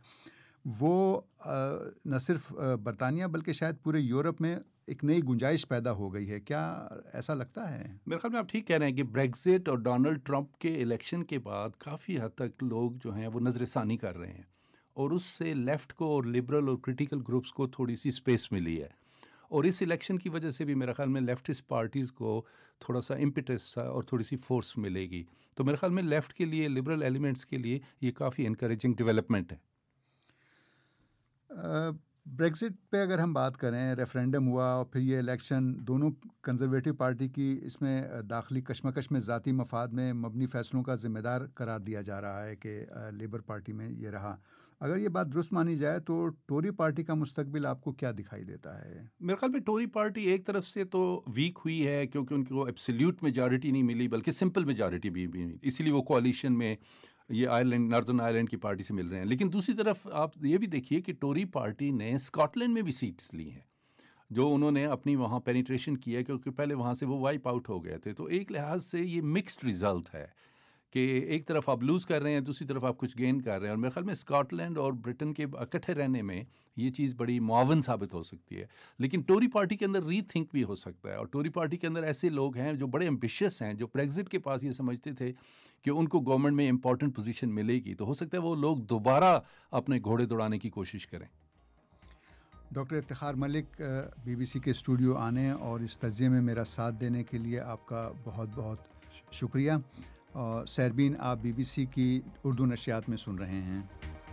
وہ نہ صرف برطانیہ بلکہ شاید پورے یورپ میں ایک نئی گنجائش پیدا ہو گئی ہے. کیا ایسا لگتا ہے؟ میرے خیال میں آپ ٹھیک کہہ رہے ہیں کہ بریگزٹ اور ڈونلڈ ٹرمپ کے الیکشن کے بعد کافی حد تک لوگ جو ہیں وہ نظر ثانی کر رہے ہیں, اور اس سے لیفٹ کو اور لبرل اور کرٹیکل گروپس کو تھوڑی سی سپیس ملی ہے. اور اس الیکشن کی وجہ سے بھی میرے خیال میں لیفٹسٹ پارٹیز کو تھوڑا سا امپیٹس اور تھوڑی سی فورس ملے گی. تو میرے خیال میں لیفٹ کے لیے, لبرل ایلیمنٹس کے لیے یہ کافی انکریجنگ ڈیولپمنٹ ہے. بریگزٹ پہ اگر ہم بات کریں، ریفرینڈم ہوا اور پھر یہ الیکشن، دونوں کنزرویٹو پارٹی کی اس میں داخلی کشمکش میں ذاتی مفاد میں مبنی فیصلوں کا ذمہ دار قرار دیا جا رہا ہے کہ لیبر پارٹی میں یہ رہا. اگر یہ بات درست مانی جائے تو ٹوری پارٹی کا مستقبل آپ کو کیا دکھائی دیتا ہے؟ میرے خیال میں ٹوری پارٹی ایک طرف سے تو ویک ہوئی ہے کیونکہ ان کو ایبسلیوٹ میجارٹی نہیں ملی بلکہ سمپل میجارٹی بھی ملی، اسی لیے وہ کوalition میں یہ آئرلینڈ ناردرن آئرلینڈ کی پارٹی سے مل رہے ہیں. لیکن دوسری طرف آپ یہ بھی دیکھیے کہ ٹوری پارٹی نے اسکاٹ لینڈ میں بھی سیٹس لی ہیں جو انہوں نے اپنی وہاں پینیٹریشن کی ہے، کیونکہ پہلے وہاں سے وہ وائپ آؤٹ ہو گئے تھے. تو ایک لحاظ سے یہ مکسڈ رزلٹ ہے کہ ایک طرف آپ لوز کر رہے ہیں، دوسری طرف آپ کچھ گین کر رہے ہیں. اور میرے خیال میں اسکاٹ لینڈ اور برٹن کے اکٹھے رہنے میں یہ چیز بڑی معاون ثابت ہو سکتی ہے. لیکن ٹوری پارٹی کے اندر ری تھنک بھی ہو سکتا ہے، اور ٹوری پارٹی کے اندر ایسے لوگ ہیں جو بڑے ایمبیشیس ہیں، جو بریگزٹ کے پاس یہ سمجھتے تھے کہ ان کو گورنمنٹ میں امپورٹنٹ پوزیشن ملے گی، تو ہو سکتا ہے وہ لوگ دوبارہ اپنے گھوڑے دوڑانے کی کوشش کریں. Doctor Iftikhar Malik, B B C کے اسٹوڈیو آنے اور اس تجزیے میں میرا ساتھ دینے کے لیے آپ کا بہت بہت شکریہ. اور سیربین، آپ بی بی سی کی اردو نشریات میں سن رہے ہیں.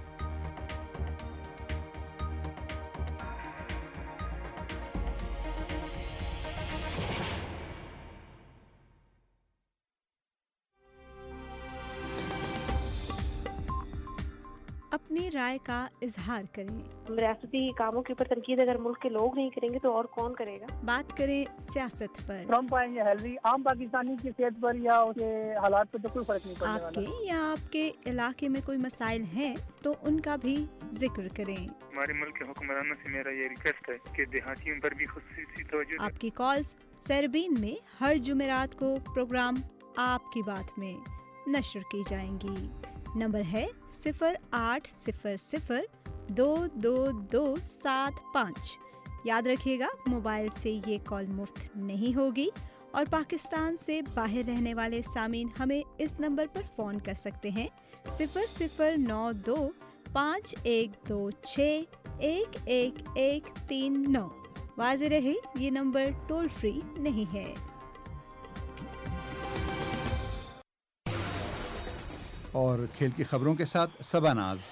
اپنی رائے کا اظہار کریں. ریاستی کاموں کے اوپر تنقید اگر ملک کے لوگ نہیں کریں گے تو اور کون کرے گا؟ بات کریں سیاست پر. ٹرمپ آئیں یا ہیلری، عام پاکستانی کی صحت پر یا اس کے حالات پر تو کوئی فرق نہیں پڑنے والا. آپ کے یا آپ کے علاقے میں کوئی مسائل ہیں تو ان کا بھی ذکر کریں. ہمارے ملک کے حکمرانوں سے میرا یہ ریکویسٹ ہے کہ دیہاتیوں پر بھی خصوصی توجہ. آپ کی کالز سیربین میں ہر جمعرات کو پروگرام آپ کی بات میں نشر کی جائیں گی. نمبر ہے صفر آٹھ صفر صفر دو دو دو سات پانچ. یاد رکھیے گا، موبائل سے یہ کال مفت نہیں ہوگی، اور پاکستان سے باہر رہنے والے سامعین ہمیں اس نمبر پر فون کر سکتے ہیں صفر صفر نو دو پانچ ایک دو چھ ایک ایک ایک تین نو. واضح رہے، یہ نمبر ٹول فری نہیں ہے. اور کھیل کی خبروں کے ساتھ صبا ناز.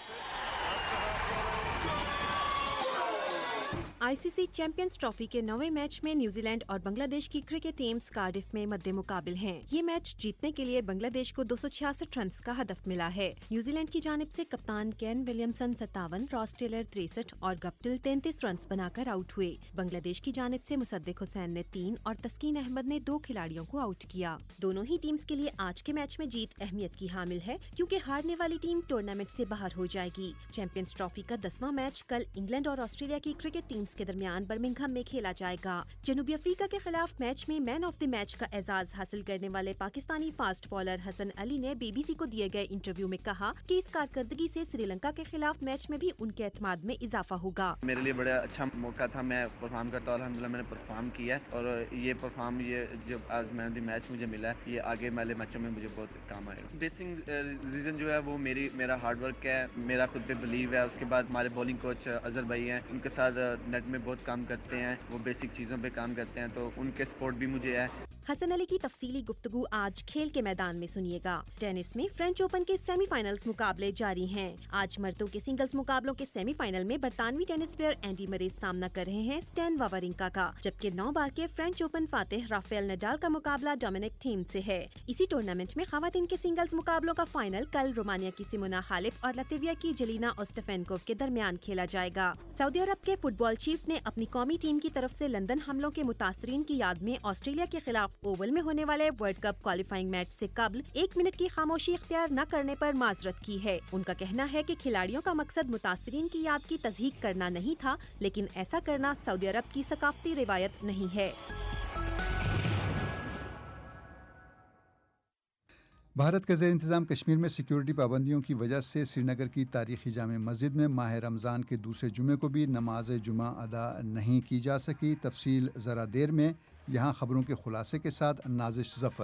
آئی سی سی چیمپئنز ٹرافی کے نویں میچ میں نیوزی لینڈ اور بنگلہ دیش کی کرکٹ ٹیمز کارڈف میں مد مقابل ہیں. یہ میچ جیتنے کے لیے بنگلہ دیش کو دو سو چھیاسٹھ رنز کا ہدف ملا ہے. نیوزی لینڈ کی جانب سے کپتان کین ولیمسن ستاون، راس ٹیلر تریسٹھ اور گپٹل تینتیس رنز بنا کر آؤٹ ہوئے. بنگلہ دیش کی جانب سے مصدق حسین نے تین اور تسکین احمد نے دو کھلاڑیوں کو آؤٹ کیا. دونوں ہی ٹیمز کے لیے آج کے میچ میں جیت اہمیت کی حامل ہے کیونکہ ہارنے والی ٹیم ٹورنامنٹ سے باہر ہو جائے گی. چیمپئنز ٹرافی کا دسواں میچ کل انگلینڈ اور آسٹریلیا کی کرکٹ ٹیمز کے درمیان برمنگھم میں کھیلا جائے گا. جنوبی افریقہ کے خلاف میچ میں مین آف دی میچ کا اعزاز حاصل کرنے والے پاکستانی فاسٹ بالر حسن علی نے بی بی سی کو دیے گئے انٹرویو میں کہا کہ اس کارکردگی سے سری لنکا کے خلاف میچ میں بھی ان کے اعتماد میں اضافہ ہوگا. میرے لیے بڑا اچھا موقع تھا، میں پرفارم کرتا ہوں، الحمدللہ میں نے پرفارم کیا ہے، اور یہ پرفارم یہ جو آج مین آف دی میچ مجھے ملا ہے یہ آگے والے میچوں میں مجھے بہت کام آئے گا. بیسک ریزن جو ہے وہ میری میرا ہارڈ ورک ہے، میرا خود پہ بلیو ہے. اس کے بعد ہمارے بولنگ کوچ اظہر بھائی ہیں، ان کے ساتھ نیٹ میں بہت کام کرتے ہیں، وہ بیسک چیزوں پہ کام کرتے ہیں، تو ان کے سپورٹ بھی مجھے ہے. حسن علی کی تفصیلی گفتگو آج کھیل کے میدان میں سنیے گا. ٹینس میں فرینچ اوپن کے سیمی فائنلز مقابلے جاری ہیں. آج مردوں کے سنگلز مقابلوں کے سیمی فائنل میں برطانوی ٹینس پلیئر اینڈی مرے سامنا کر رہے ہیں سٹین واورینکا کا، جبکہ نو بار کے فرینچ اوپن فاتح رافیل نڈال کا مقابلہ ڈومینک تھیم سے ہے. اسی ٹورنامنٹ میں خواتین کے سنگلز مقابلوں کا فائنل کل رومانیہ کی سیمونا حالپ اور لاتویا کی جلینا اوسٹفینکوف کے درمیان کھیلا جائے گا. سعودی عرب کے فٹ بال چیف نے اپنی قومی ٹیم کی طرف سے لندن حملوں کے متاثرین کی یاد میں آسٹریلیا کے خلاف اوول میں ہونے والے ورلڈ کپ کوالیفائنگ میچ سے قبل ایک منٹ کی خاموشی اختیار نہ کرنے پر معذرت کی ہے. ان کا کہنا ہے کہ کھلاڑیوں کا مقصد متاثرین کی یاد کی تصحیح کرنا نہیں تھا، لیکن ایسا کرنا سعودی عرب کی ثقافتی روایت نہیں ہے. بھارت کا زیر انتظام کشمیر میں سیکیورٹی پابندیوں کی وجہ سے سری نگر کی تاریخی جامع مسجد میں ماہ رمضان کے دوسرے جمعے کو بھی نماز جمعہ ادا نہیں کی جا سکی. تفصیل ذرا دیر میں. یہاں خبروں کے خلاصے کے ساتھ نازش ظفر.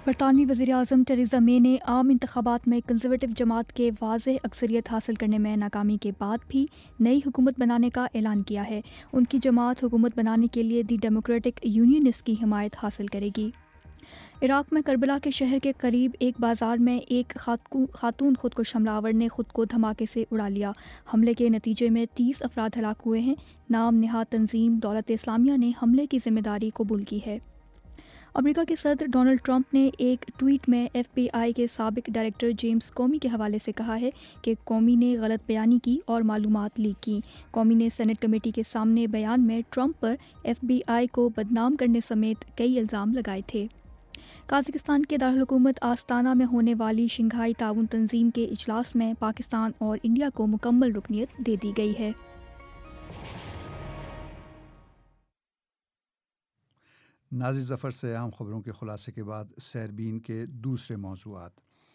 برطانوی وزیر اعظم ٹریزا مے نے عام انتخابات میں کنزرویٹو جماعت کے واضح اکثریت حاصل کرنے میں ناکامی کے بعد بھی نئی حکومت بنانے کا اعلان کیا ہے۔ ان کی جماعت حکومت بنانے کے لیے دی ڈیموکریٹک یونینسٹ کی حمایت حاصل کرے گی۔ عراق میں کربلا کے شہر کے قریب ایک بازار میں ایک خاتون خودکش حملہ آور نے خود کو دھماکے سے اڑا لیا۔ حملے کے نتیجے میں تیس افراد ہلاک ہوئے ہیں۔ نام نہاد تنظیم دولت اسلامیہ نے حملے کی ذمہ داری قبول کی ہے۔ امریکہ کے صدر ڈونلڈ ٹرمپ نے ایک ٹویٹ میں ایف بی آئی کے سابق ڈائریکٹر جیمز کومی کے حوالے سے کہا ہے کہ کومی نے غلط بیانی کی اور معلومات لیک کی۔ کومی نے سینٹ کمیٹی کے سامنے بیان میں ٹرمپ پر ایف بی آئی کو بدنام کرنے سمیت کئی الزام لگائے تھے۔ قازقستان کے دارالحکومت آستانہ میں ہونے والی شنگھائی تعاون تنظیم کے اجلاس میں پاکستان اور انڈیا کو مکمل رکنیت دے دی گئی ہے۔ ناظر ظفر سے اہم خبروں کے خلاصے کے بعد سیربین کے دوسرے موضوعات۔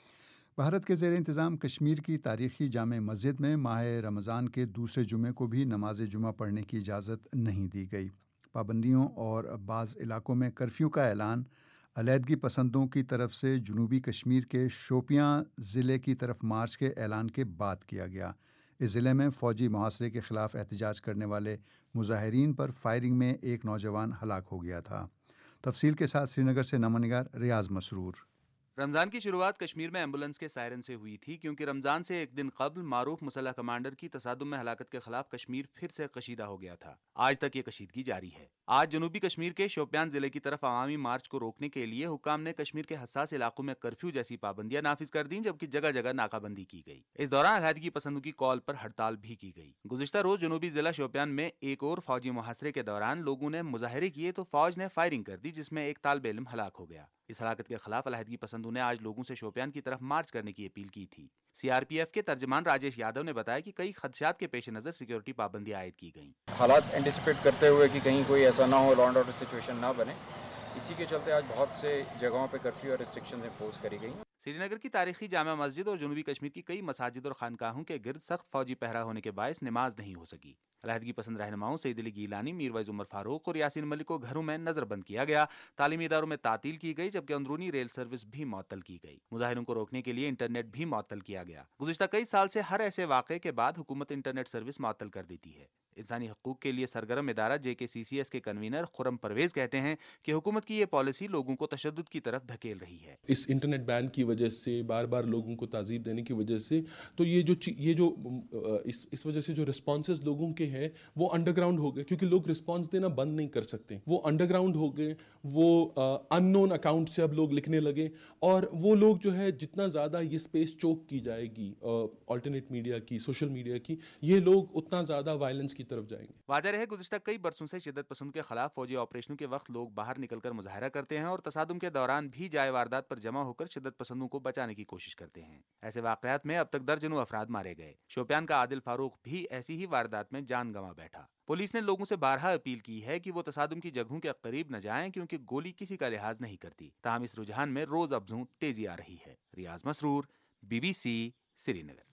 بھارت کے زیر انتظام کشمیر کی تاریخی جامع مسجد میں ماہ رمضان کے دوسرے جمعے کو بھی نماز جمعہ پڑھنے کی اجازت نہیں دی گئی۔ پابندیوں اور بعض علاقوں میں کرفیو کا اعلان علیحدگی پسندوں کی طرف سے جنوبی کشمیر کے شوپیاں ضلع کی طرف مارچ کے اعلان کے بعد کیا گیا۔ اس ضلع میں فوجی محاصرے کے خلاف احتجاج کرنے والے مظاہرین پر فائرنگ میں ایک نوجوان ہلاک ہو گیا تھا۔ تفصیل کے ساتھ سری نگر سے نامہ نگار ریاض مسرور۔ رمضان کی شروعات کشمیر میں ایمبولنس کے سائرن سے ہوئی تھی، کیونکہ رمضان سے ایک دن قبل معروف مسلح کمانڈر کی تصادم میں ہلاکت کے خلاف کشمیر پھر سے کشیدہ ہو گیا تھا۔ آج تک یہ کشیدگی جاری ہے۔ آج جنوبی کشمیر کے شوپیان ضلع کی طرف عوامی مارچ کو روکنے کے لیے حکام نے کشمیر کے حساس علاقوں میں کرفیو جیسی پابندیاں نافذ کر دیں، جبکہ جگہ جگہ ناکہ بندی کی گئی۔ اس دوران علیحدگی پسندوں کی کال پر ہڑتال بھی کی گئی۔ گزشتہ روز جنوبی ضلع شوپیان میں ایک اور فوجی محاصرے کے دوران لوگوں نے مظاہرے کیے تو فوج نے فائرنگ کر دی، جس میں ایک طالب علم ہلاک ہو گیا۔ اس ہلاکت کے خلاف علیحدگی پسندوں نے آج لوگوں سے شوپیان کی طرف مارچ کرنے کی اپیل کی تھی۔ سی آر پی ایف کے ترجمان راجیش یادو نے بتایا کہ کئی خدشات کے پیش نظر سیکیورٹی پابندیاں عائد کی گئیں۔ حالات اینٹیسپیٹ کرتے ہوئے کہ کہیں کوئی ایسا نہ ہو، لا اینڈ آرڈر سچویشن نہ بنے، اسی کے چلتے آج بہت سے جگہوں پہ کرفیو اور ریسٹرکشنز امپوز کری گئی۔ سری نگر کی تاریخی جامع مسجد اور جنوبی کشمیر کی کئی مساجد اور خانقاہوں کے گرد سخت فوجی پہرا ہونے کے باعث نماز نہیں ہو سکی۔ علیحدگی پسند رہنماؤں سعید علی گیلانی، میر وائز عمر فاروق اور یاسین ملک کو گھروں میں نظر بند کیا گیا۔ تعلیمی اداروں میں تعطیل کی گئی، جبکہ اندرونی ریل سروس بھی معطل کی گئی۔ مظاہروں کو روکنے کے لیے انٹرنیٹ بھی معطل کیا گیا۔ گزشتہ کئی سال سے ہر ایسے واقعے کے بعد حکومت انٹرنیٹ سروس معطل کر دیتی ہے۔ انسانی حقوق کے لیے سرگرم ادارہ J K C C S کے کنوینر خرم پرویز کہتے ہیں کہ حکومت کی یہ پالیسی لوگوں کو تشدد کی طرف دھکیل رہی ہے۔ اس انٹرنیٹ بین کی وجہ سے، بار بار لوگوں کو تعذیب دینے کی وجہ سے، تو یہ جو یہ جو اس اس وجہ سے جو رسپانسز لوگوں کے ہیں وہ انڈر گراؤنڈ ہو گئے، کیونکہ لوگ رسپانس دینا بند نہیں کر سکتے، وہ انڈر گراؤنڈ ہو گئے، وہ ان نون اکاؤنٹ سے اب لوگ لکھنے لگے، اور وہ لوگ جو ہے جتنا زیادہ یہ اسپیس چوک کی جائے گی آلٹرنیٹ میڈیا کی، سوشل میڈیا کی، یہ لوگ اتنا زیادہ وائلنس کی طرف جائیں گے۔ واضح رہے گزشتہ کئی برسوں سے شدت پسند کے خلاف فوجی آپریشنوں کے وقت لوگ باہر نکل کر مظاہرہ کرتے ہیں اور تصادم کے دوران بھی جائے واردات پر جمع ہو کر شدت پسندوں کو بچانے کی کوشش کرتے ہیں۔ ایسے واقعات میں اب تک درجنوں افراد مارے گئے۔ شوپیان کا عادل فاروق بھی ایسی ہی واردات میں جان گنوا بیٹھا۔ پولیس نے لوگوں سے بارہا اپیل کی ہے کہ وہ تصادم کی جگہوں کے قریب نہ جائیں، کیونکہ گولی کسی کا لحاظ نہیں کرتی۔ تاہم اس رجحان میں روز افزوں تیزی آ رہی ہے۔ Riyaz Masroor, B B C, Srinagar.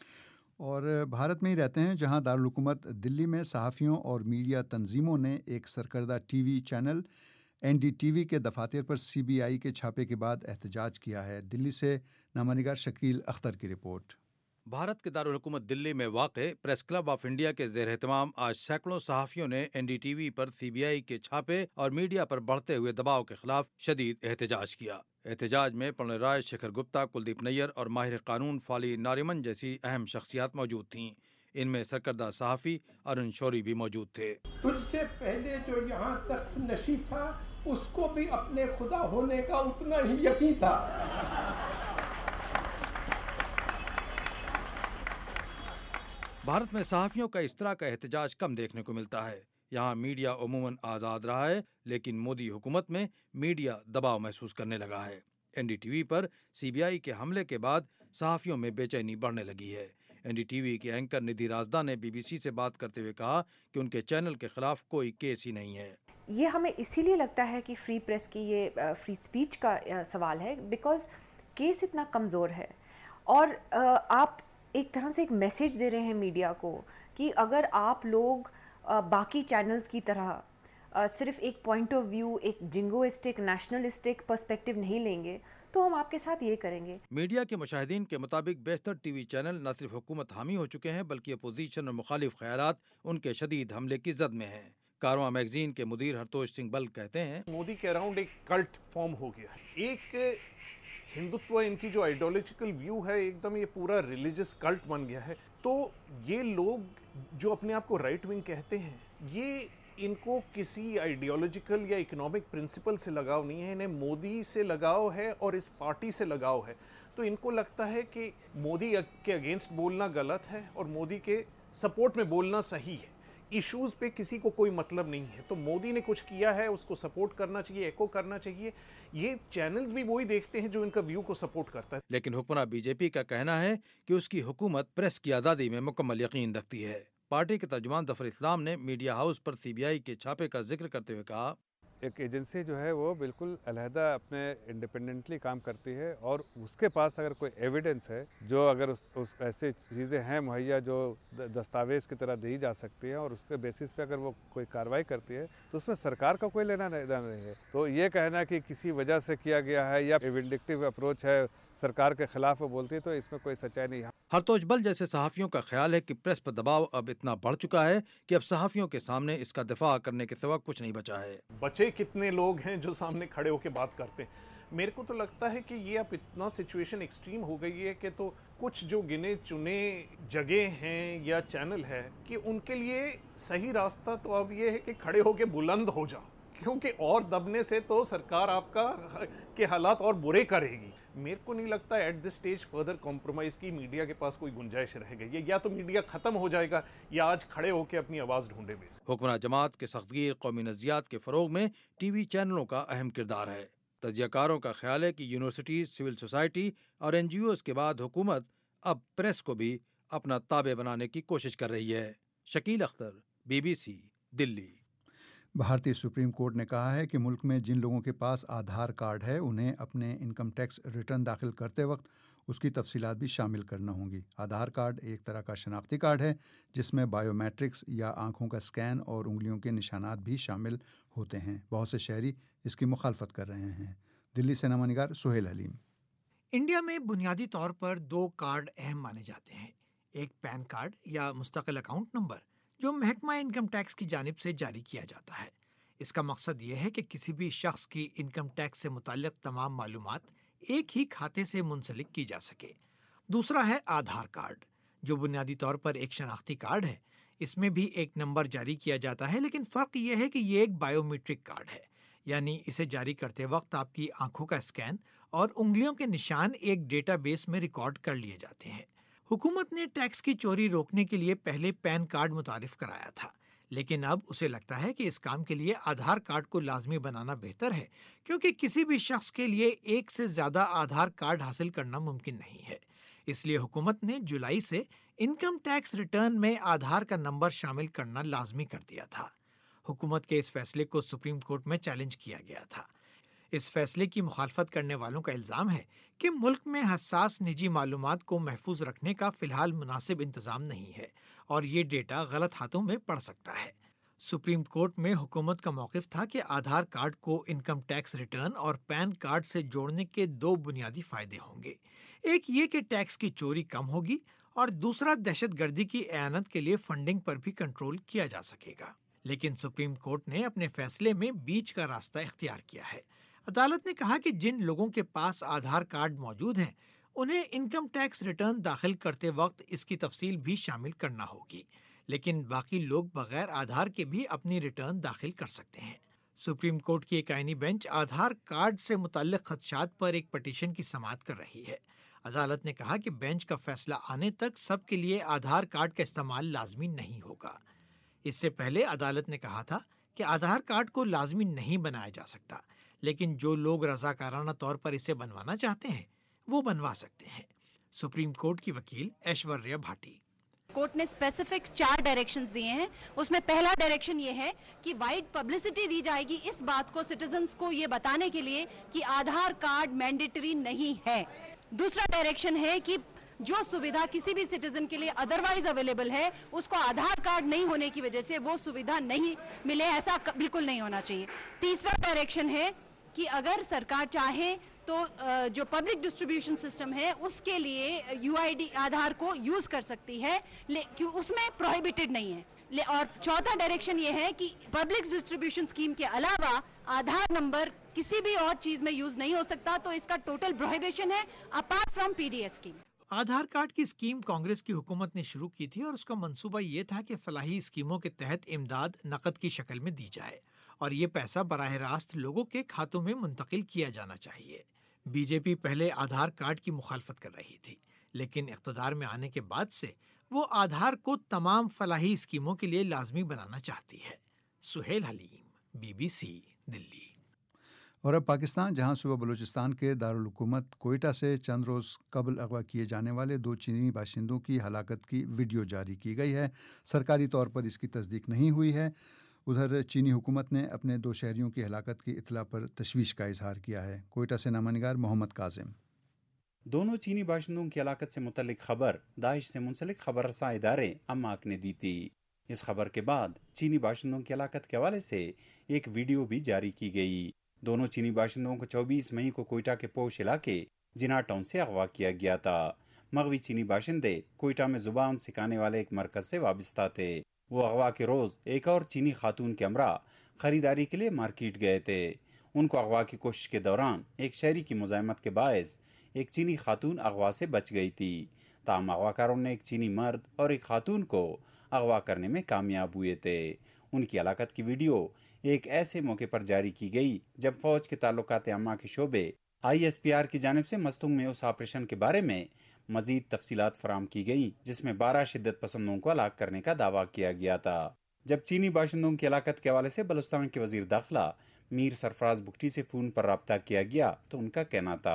اور بھارت میں ہی رہتے ہیں، جہاں دارالحکومت دلی میں صحافیوں اور میڈیا تنظیموں نے ایک سرکردہ T V channel N D T V کے دفاتر پر سی بی آئی کے چھاپے کے بعد احتجاج کیا ہے۔ دلی سے نامہ نگار شکیل اختر کی رپورٹ۔ بھارت کے دارالحکومت دلی میں واقع پریس کلب آف انڈیا کے زیر اہتمام آج سینکڑوں صحافیوں نے این ڈی ٹی وی پر سی بی آئی کے چھاپے اور میڈیا پر بڑھتے ہوئے دباؤ کے خلاف شدید احتجاج کیا۔ احتجاج میں پرنوئے رائے، شیکھر گپتا، کلدیپ نیر اور ماہر قانون فالی ناریمن جیسی اہم شخصیات موجود تھیں۔ ان میں سرکردہ صحافی ارون شوری بھی موجود تھے۔ تجھ سے پہلے جو یہاں تخت نشی تھا، اس کو بھی اپنے خدا ہونے کا اتنا ہی یقین تھا۔ بھارت میں صحافیوں کا اس طرح کا احتجاج کم دیکھنے کو ملتا ہے۔ یہاں میڈیا عموماً آزاد رہا ہے، لیکن مودی حکومت میں میڈیا دباؤ محسوس کرنے لگا ہے۔ این ڈی ٹی وی پر سی بی آئی کے حملے کے بعد صحافیوں میں بے چینی بڑھنے لگی ہے۔ این ڈی ٹی وی کے اینکر ندھی رازدہ نے بی بی سی سے بات کرتے ہوئے کہا کہ ان کے چینل کے خلاف کوئی کیس ہی نہیں ہے۔ یہ ہمیں اسی لیے لگتا ہے کہ فری پریس کی یہ فری اسپیچ کا سوال ہے، بیکاز کیس اتنا کمزور ہے، اور آپ ایک طرح سے ایک میسیج دے رہے ہیں میڈیا کو کہ اگر آپ لوگ باقی چینلز کی طرح صرف ایک پوائنٹ آف ویو، ایک جنگوسٹک نیشنلسٹک پرسپیکٹو نہیں لیں گے تو ہم آپ کے ساتھ یہ کریں گے۔ میڈیا کے مشاہدین کے مطابق بیشتر ٹی وی چینل نہ صرف حکومت حامی ہو چکے ہیں بلکہ اپوزیشن اور مخالف خیالات ان کے شدید حملے کی زد میں ہیں۔ کارواں میگزین کے مدیر ہرتوش سنگھ بل کہتے ہیں مودی کے اراؤنڈ ایک کلٹ فارم ہو گیا ہے، ایک ہندوتو ان کی جو آئیڈیالوجیکل ویو ہے ایک دم یہ پورا ریلیجس کلٹ بن گیا ہے۔ تو یہ لوگ جو اپنے آپ کو رائٹ ونگ کہتے ہیں، یہ ان کو کسی آئیڈیالوجیکل یا اکنامک پرنسپل سے لگاؤ نہیں ہے، انہیں مودی سے لگاؤ ہے اور اس پارٹی سے لگاؤ ہے۔ تو ان کو لگتا ہے کہ مودی کے اگینسٹ بولنا غلط ہے اور مودی کے سپورٹ میں بولنا صحیح ہے۔ ایشوز پہ کسی کو کوئی مطلب نہیں ہے، تو مودی نے کچھ کیا ہے اس کو سپورٹ کرنا چاہیے، ایکو کرنا چاہیے۔ یہ چینلز بھی وہی دیکھتے ہیں جو ان کا ویو کو سپورٹ کرتا ہے۔ لیکن حکمراں بی جے پی کا کہنا ہے کہ اس کی حکومت پریس کی آزادی میں مکمل یقین رکھتی ہے۔ پارٹی کے ترجمان ظفر اسلام نے میڈیا ہاؤس پر سی بی آئی کے چھاپے کا ذکر کرتے ہوئے کہا ایک ایجنسی جو ہے وہ بالکل علیحدہ اپنے انڈیپینڈنٹلی کام کرتی ہے، اور اس کے پاس اگر کوئی ایویڈنس ہے جو اگر اس, اس ایسی چیزیں ہیں مہیا جو دستاویز کی طرح دی جا سکتی ہیں اور اس کے بیسس پہ اگر وہ کوئی کارروائی کرتی ہے تو اس میں سرکار کا کوئی لینا نہیں ہے۔ تو یہ کہنا کہ کسی وجہ سے کیا گیا ہے یا وینڈکٹیو اپروچ ہے سرکار کے خلاف وہ بولتی ہے تو اس میں کوئی سچائی نہیں ہے۔ ہرتوش بل جیسے صحافیوں کا خیال ہے کہ پریس پر دباؤ اب اتنا بڑھ چکا ہے کہ اب صحافیوں کے سامنے اس کا دفاع کرنے کے سوا کچھ نہیں بچا ہے۔ بچے کتنے لوگ ہیں جو سامنے کھڑے ہو کے بات کرتے ہیں؟ میرے کو تو لگتا ہے کہ یہ اب اتنا سچویشن ایکسٹریم ہو گئی ہے کہ تو کچھ جو گنے چنے جگہ ہیں یا چینل ہے کہ ان کے لیے صحیح راستہ تو اب یہ ہے کہ کھڑے ہو کے بلند ہو جاؤ، کیونکہ اور دبنے سے تو سرکار آپ کا کے حالات اور برے کرے گی۔ میرے کو نہیں لگتا at this stage further compromise کی میڈیا کے پاس کوئی گنجائش رہ گئی ہے، یا تو میڈیا ختم ہو جائے گا یا آج کھڑے ہو کے اپنی آواز ڈھونڈے بے۔ حکمراں جماعت کے سختگیر قومی نظریات کے فروغ میں ٹی وی چینلوں کا اہم کردار ہے۔ تجزیہ کاروں کا خیال ہے کہ یونیورسٹیز، سول سوسائٹی اور این جی اوز کے بعد حکومت اب پریس کو بھی اپنا تابع بنانے کی کوشش کر رہی ہے۔ Shakeel Akhtar, B B C, Delhi. بھارتی سپریم کورٹ نے کہا ہے کہ ملک میں جن لوگوں کے پاس آدھار کارڈ ہے انہیں اپنے انکم ٹیکس ریٹرن داخل کرتے وقت اس کی تفصیلات بھی شامل کرنا ہوں گی۔ آدھار کارڈ ایک طرح کا شناختی کارڈ ہے جس میں بائیو میٹرکس یا آنکھوں کا اسکین اور انگلیوں کے نشانات بھی شامل ہوتے ہیں۔ بہت سے شہری اس کی مخالفت کر رہے ہیں۔ دلی سے نامہ نگار سہیل حلیم۔ انڈیا میں بنیادی طور پر دو کارڈ اہم مانے جاتے ہیں، ایک پین کارڈ یا مستقل اکاؤنٹ نمبر جو محکمہ انکم ٹیکس کی جانب سے جاری کیا جاتا ہے۔ اس کا مقصد یہ ہے کہ کسی بھی شخص کی انکم ٹیکس سے متعلق تمام معلومات ایک ہی کھاتے سے منسلک کی جا سکے۔ دوسرا ہے آدھار کارڈ جو بنیادی طور پر ایک شناختی کارڈ ہے۔ اس میں بھی ایک نمبر جاری کیا جاتا ہے، لیکن فرق یہ ہے کہ یہ ایک بائیو میٹرک کارڈ ہے، یعنی اسے جاری کرتے وقت آپ کی آنکھوں کا اسکین اور انگلیوں کے نشان ایک ڈیٹا بیس میں ریکارڈ کر لیے جاتے ہیں۔ حکومت نے ٹیکس کی چوری روکنے کے لیے پہلے پین کارڈ متعارف کرایا تھا، لیکن اب اسے لگتا ہے کہ اس کام کے لیے آدھار کارڈ کو لازمی بنانا بہتر ہے، کیونکہ کسی بھی شخص کے لیے ایک سے زیادہ آدھار کارڈ حاصل کرنا ممکن نہیں ہے۔ اس لیے حکومت نے جولائی سے انکم ٹیکس ریٹرن میں آدھار کا نمبر شامل کرنا لازمی کر دیا تھا۔ حکومت کے اس فیصلے کو سپریم کورٹ میں چیلنج کیا گیا تھا۔ اس فیصلے کی مخالفت کرنے والوں کا الزام ہے کہ ملک میں حساس نجی معلومات کو محفوظ رکھنے کا فی الحال مناسب انتظام نہیں ہے اور یہ ڈیٹا غلط ہاتھوں میں پڑ سکتا ہے۔ سپریم کورٹ میں حکومت کا موقف تھا کہ آدھار کارڈ کو انکم ٹیکس ریٹرن اور پین کارڈ سے جوڑنے کے دو بنیادی فائدے ہوں گے، ایک یہ کہ ٹیکس کی چوری کم ہوگی اور دوسرا دہشت گردی کی اعانت کے لیے فنڈنگ پر بھی کنٹرول کیا جا سکے گا۔ لیکن سپریم کورٹ نے اپنے فیصلے میں بیچ کا راستہ اختیار کیا ہے۔ عدالت نے کہا کہ جن لوگوں کے پاس آدھار کارڈ موجود ہیں انہیں انکم ٹیکس ریٹرن داخل کرتے وقت اس کی تفصیل بھی شامل کرنا ہوگی، لیکن باقی لوگ بغیر آدھار کے بھی اپنی ریٹرن داخل کر سکتے ہیں۔ سپریم کورٹ کی ایک آئینی بینچ آدھار کارڈ سے متعلق خدشات پر ایک پٹیشن کی سماعت کر رہی ہے۔ عدالت نے کہا کہ بینچ کا فیصلہ آنے تک سب کے لیے آدھار کارڈ کا استعمال لازمی نہیں ہوگا۔ اس سے پہلے عدالت نے کہا تھا کہ آدھار کارڈ کو لازمی نہیں بنایا جا سکتا، لیکن جو لوگ رضاکارانہ طور پر اسے بنوانا چاہتے ہیں وہ بنوا سکتے ہیں۔ سپریم کورٹ کی وکیل ایشوریہ بھاٹی۔ کورٹ نے اسپیسیفک چار ڈائریکشنز دیے ہیں، اس میں پہلا ڈائریکشن یہ ہے کہ وائڈ پبلسٹی دی جائے گی اس بات کو سٹیزنز کو یہ بتانے کے لیے کہ آدھار کارڈ مینڈیٹری نہیں ہے۔ دوسرا ڈائریکشن ہے کہ जो सुविधा किसी भी सिटीजन के लिए अदरवाइज अवेलेबल है, उसको आधार कार्ड नहीं होने की वजह से वो सुविधा नहीं मिले, ऐसा बिल्कुल नहीं होना चाहिए। तीसरा डायरेक्शन है कि अगर सरकार चाहे तो जो पब्लिक डिस्ट्रीब्यूशन सिस्टम है उसके लिए यूआईडी आधार को यूज कर सकती है, लेकिन उसमें प्रोहिबिटेड नहीं है। और चौथा डायरेक्शन ये है कि पब्लिक डिस्ट्रीब्यूशन स्कीम के अलावा आधार नंबर किसी भी और चीज में यूज नहीं हो सकता, तो इसका टोटल प्रोहिबिशन है apart from PDS scheme. Aadhaar card की स्कीम कांग्रेस की हुकूमत ने शुरू की थी और उसका मंसूबा ये था कि फलाही स्कीमों के तहत इमदाद नकद की शक्ल में दी जाए और ये पैसा बराह रास्त लोगों के खातों में मुंतकिल किया जाना चाहिए। बीजेपी पहले आधार कार्ड की मुखालफत कर रही थी, लेकिन इख्तदार में आने के बाद से वो आधार को तमाम फलाही स्कीमों के लिए लाजमी बनाना चाहती है। सुहेल हलीम, बीबीसी, दिल्ली। और अब पाकिस्तान, जहां सुबह बलूचिस्तान के दारुल हुकूमत कोयटा से चंद रोज़ कबल अगवा किए जाने वाले दो चीनी बाशिंदों की हलाकत की वीडियो जारी की गई है। सरकारी तौर पर इसकी तस्दीक नहीं हुई है। उधर चीनी हुकूमत ने अपने दो शहरियों की हलाकत की इतला पर तशवीश का इजहार किया है। कोयटा से नामानिगार मोहम्मद काजिम। दोनों चीनी बाशिंदों की हलाकत से मुतल्लिक खबर दाइश से मुंसलिक खबर रसा इदारे अम्माक ने दी थी। इस खबर के बाद चीनी बाशिंदों की हलाकत के हवाले से एक वीडियो भी जारी की गई। दोनों चीनी बाशिंदों को चौबीस मई को कोयटा के पोश इलाके जिना टाउन से अगवा किया गया था। मगवी चीनी बाशिंदे कोयटा में जुबान सिखाने वाले एक मरकज से वाबस्ता थे। वो अगवा के रोज एक और चीनी खातून के हमरा खरीदारी के लिए मार्केट गए थे। उनको अगवा की कोशिश के दौरान एक शहरी की मुजाहिमत के बायस एक चीनी खातून अगवा से बच गई थी। ताम अगवाकारों ने एक चीनी मर्द और एक खातून को अगवा करने में कामयाब हुए थे। उनकी हलाकत की वीडियो एक ऐसे मौके पर जारी की गई जब फौज के ताल्लुकात अम्मा के शोबे आई एस पी आर की जानिब से मस्तूंग में उस ऑपरेशन के बारे में मजीद तफसीलात फराम की गई जिसमें बारह शिद्दत पसंदों को हलाक करने का दावा किया गया था। जब चीनी बाशिंदों की हलाकत के हवाले से बलूचिस्तान के वजीर दाखिला मीर सरफराज बुगटी से फोन पर रब्ता किया गया तो उनका कहना था,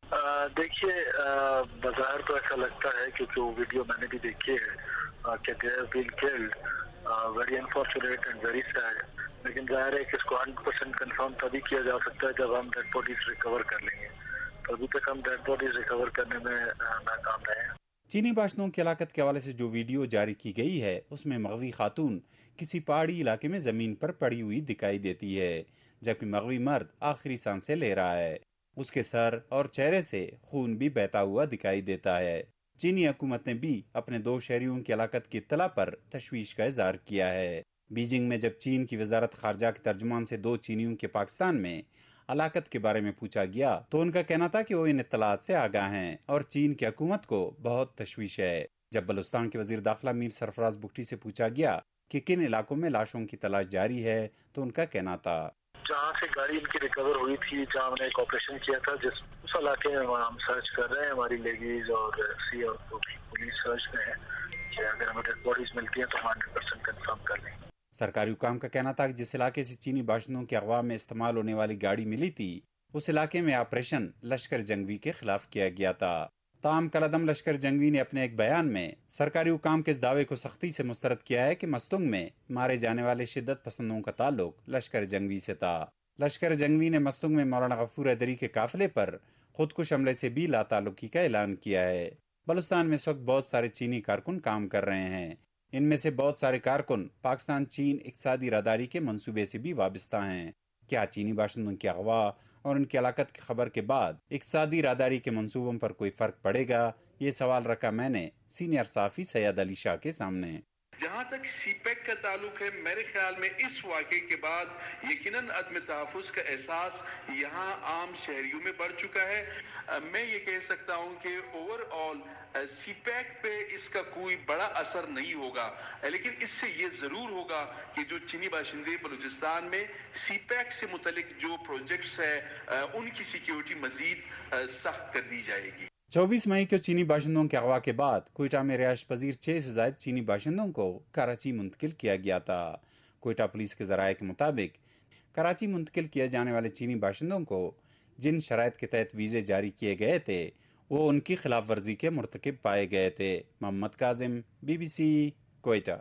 देखिए बाजार तो ऐसा लगता है क्योंकि वो वीडियो मैंने भी देखी है कि they have been killed, very unfortunate and very sad, लेकिन जाहिर है कि इसको हंड्रेड परसेंट कन्फर्म तभी किया जा सकता है जब हम डेड बॉडीज रिकवर कर लेंगे। तो अभी तक हम डेड बॉडीज रिकवर करने में नाकाम रहे हैं। चीनी बाशिंदों की हलाकत के हवाले से जो वीडियो जारी की गई है उसमें मगवी खातून किसी पहाड़ी इलाके में जमीन पर पड़ी हुई दिखाई देती है, जबकि मगवी मर्द आखिरी सांसें ले रहा है। उसके सर और चेहरे से खून भी बहता हुआ दिखाई देता है। चीनी हुकूमत ने भी अपने दो शहरियों की हलाकत की इत्तला पर तशवीश का इजहार किया है। बीजिंग में जब चीन की वजारत खारजा के तर्जुमान से दो चीनियों के पाकिस्तान में हलाकत के बारे में पूछा गया तो उनका कहना था कि वो इन इत्तलात से आगाह हैं और चीन की हुकूमत को बहुत तशवीश है। जब बलूचिस्तान के वजीर दाखिला मीर सरफराज बुगटी से पूछा गया कि किन इलाकों में लाशों की तलाश जारी है तो उनका कहना था, जहाँ से गाड़ी इनकी रिकवर हुई थी, जहाँ हमने एक ऑपरेशन किया था, जिस उस इलाके में हम सर्च कर रहे हैं। हमारी लेडीज और सी और पुलिस सर्च में है कि अगर हमें डेड बॉडीज मिलती हैं तो हम हंड्रेड परसेंट कन्फर्म कर लेंगे। सरकारी हुकाम का कहना था कि जिस इलाके से चीनी बाशिंदों के अगवा में इस्तेमाल होने वाली गाड़ी मिली थी उस इलाके में ऑपरेशन लश्कर जंगवी के खिलाफ किया गया था। ताम कलदम लश्कर जंगवी ने अपने एक बयान में सरकारी हुकाम के इस दावे को सख्ती से मुस्तरद किया है कि मस्तुंग में मारे जाने वाले शिद्दत पसंदों का ताल्लुक लश्कर जंगवी से था। लश्कर जंगवी ने मस्तुंग में मौलाना गफूर हैदरी के काफिले पर खुदकुश हमले से भी लाताल्लुकी का ऐलान किया है। बलूचिस्तान में इस वक्त बहुत सारे चीनी कारकुन काम कर रहे हैं। इनमें से बहुत सारे कारकुन पाकिस्तान चीन इक्तिसादी राहदारी के मंसूबे से भी वाबस्ता हैं। क्या चीनी बाशिंदों की अगवा और उनकी हलाकत की खबर के बाद इक्तिसादी राहदारी के मंसूबों पर कोई फर्क पड़ेगा? ये सवाल रखा मैंने सीनियर साफी सैयद अली शाह के सामने। जहाँ तक सीपेक का ताल्लुक है, मेरे ख्याल में इस वाक़े के बाद यकीनन अदम तहफ़्फ़ुज़ का एहसास यहाँ आम शहरियों में बढ़ चुका है। मैं ये कह सकता हूँ कि ओवरऑल सीपैक पे इसका कोई बड़ा असर नहीं होगा, लेकिन इससे ये ज़रूर होगा कि जो चीनी बाशिंदे बलूचिस्तान में सीपैक से मुतलिक जो प्रोजेक्ट्स है उनकी सिक्योरिटी मज़ीद सख्त कर दी जाएगी। चौबीस मई को चीनी बाशिंदों के अगवा के बाद कोयटा में रिहाइश पजीर छह से ज्यादा चीनी बाशिंदों को कराची मुंतकिल किया गया था। कोयटा पुलिस के जराये के मुताबिक कराची मुंतकिल किए जाने वाले चीनी बाशिंदों को जिन शराइत के तहत वीज़े जारी किए गए थे वो उनकी खिलाफ वर्जी के मुर्तकिब पाए गए थे। मोहम्मद काजिम, बीबीसी, कोयटा।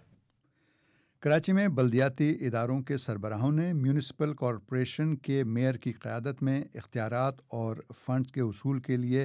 कराची में बल्दियाती इदारों के सरबराहों ने म्यूनिसिपल कॉरपोरेशन के मेयर की क़यादत में इख्तियारात और फ़ंड्स के उसूल के लिए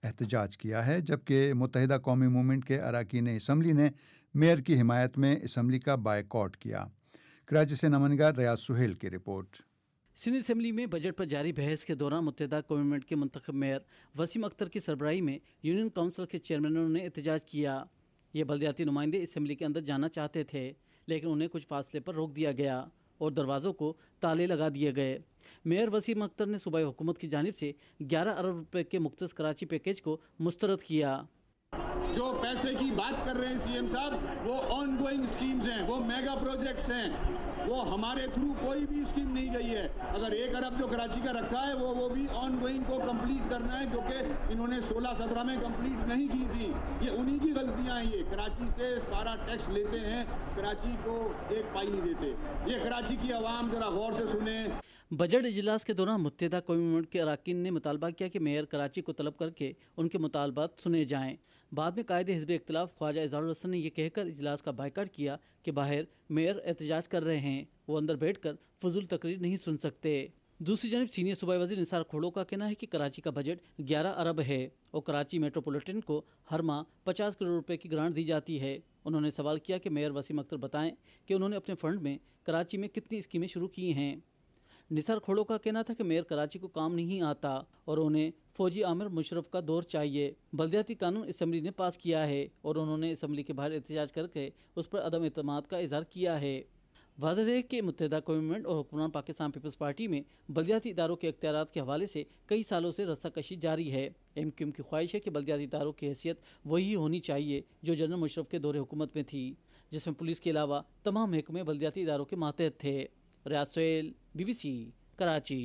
احتجاج کیا ہے، جبکہ متحدہ قومی موومنٹ کے اراکین اسمبلی نے میئر کی حمایت میں اسمبلی کا بائیکاٹ کیا۔ کراچی سے نمائندہ ریاض سہیل کی رپورٹ۔ سندھ اسمبلی میں بجٹ پر جاری بحث کے دوران متحدہ قومی موومنٹ کے منتخب میئر وسیم اختر کی سربراہی میں یونین کونسل کے چیئرمینوں نے احتجاج کیا۔ یہ بلدیاتی نمائندے اسمبلی کے اندر جانا چاہتے تھے، لیکن انہیں کچھ فاصلے پر روک دیا گیا اور دروازوں کو تالے لگا دیے گئے۔ میئر وسیم اختر نے صوبائی حکومت کی جانب سے گیارہ ارب روپے کے مختص کراچی پیکیج کو مسترد کیا۔ جو پیسے کی بات کر رہے ہیں سی ایم صاحب، وہ آن گوئنگ اسکیمز ہیں، وہ میگا پروجیکٹس ہیں، وہ ہمارے تھرو کوئی بھی اسکیم نہیں گئی ہے۔ اگر ایک ارب جو کراچی کا رکھا ہے وہ وہ بھی آن گوئنگ کو کمپلیٹ کرنا ہے، جو کہ انہوں نے سولہ سترہ میں کمپلیٹ نہیں کی تھی۔ یہ انہی کی غلطیاں ہیں، یہ کراچی سے سارا ٹیکس لیتے ہیں، کراچی کو ایک پائی نہیں دیتے۔ یہ کراچی کی عوام ذرا غور سے سنیں۔ بجٹ اجلاس کے دوران متحدہ قومی موومنٹ کے اراکین نے مطالبہ کیا کہ میئر کراچی کو طلب کر کے ان کے مطالبات سنے جائیں۔ بعد میں قائد حزب اختلاف خواجہ اظہار الحسن نے یہ کہہ کر اجلاس کا بائیکاٹ کیا کہ باہر میئر احتجاج کر رہے ہیں، وہ اندر بیٹھ کر فضول تقریر نہیں سن سکتے۔ دوسری جانب سینئر صوبائی وزیر نثار کھوڑو کا کہنا ہے کہ کراچی کا بجٹ گیارہ ارب ہے اور کراچی میٹروپولیٹن کو ہر ماہ پچاس کروڑ روپے کی گرانٹ دی جاتی ہے۔ انہوں نے سوال کیا کہ میئر وسیم اختر بتائیں کہ انہوں نے اپنے فنڈ میں کراچی میں کتنی اسکیمیں شروع کی ہیں۔ نثار کھوڑو کا کہنا تھا کہ میئر کراچی کو کام نہیں آتا اور انہیں فوجی عامر مشرف کا دور چاہیے۔ بلدیاتی قانون اسمبلی نے پاس کیا ہے اور انہوں نے اسمبلی کے باہر احتجاج کر کے اس پر عدم اعتماد کا اظہار کیا ہے۔ واضح ہے کہ متحدہ قومی موومنٹ اور حکمران پاکستان پیپلز پارٹی میں بلدیاتی اداروں کے اختیارات کے حوالے سے کئی سالوں سے رستہ کشی جاری ہے۔ ایم کیو ایم کی خواہش ہے کہ بلدیاتی اداروں کی حیثیت وہی ہونی چاہیے جو جنرل مشرف کے دور حکومت میں تھی، جس میں پولیس کے علاوہ تمام محکمے بلدیاتی اداروں کے ماتحت تھے۔ Riaz Suhail, B B C, Karachi.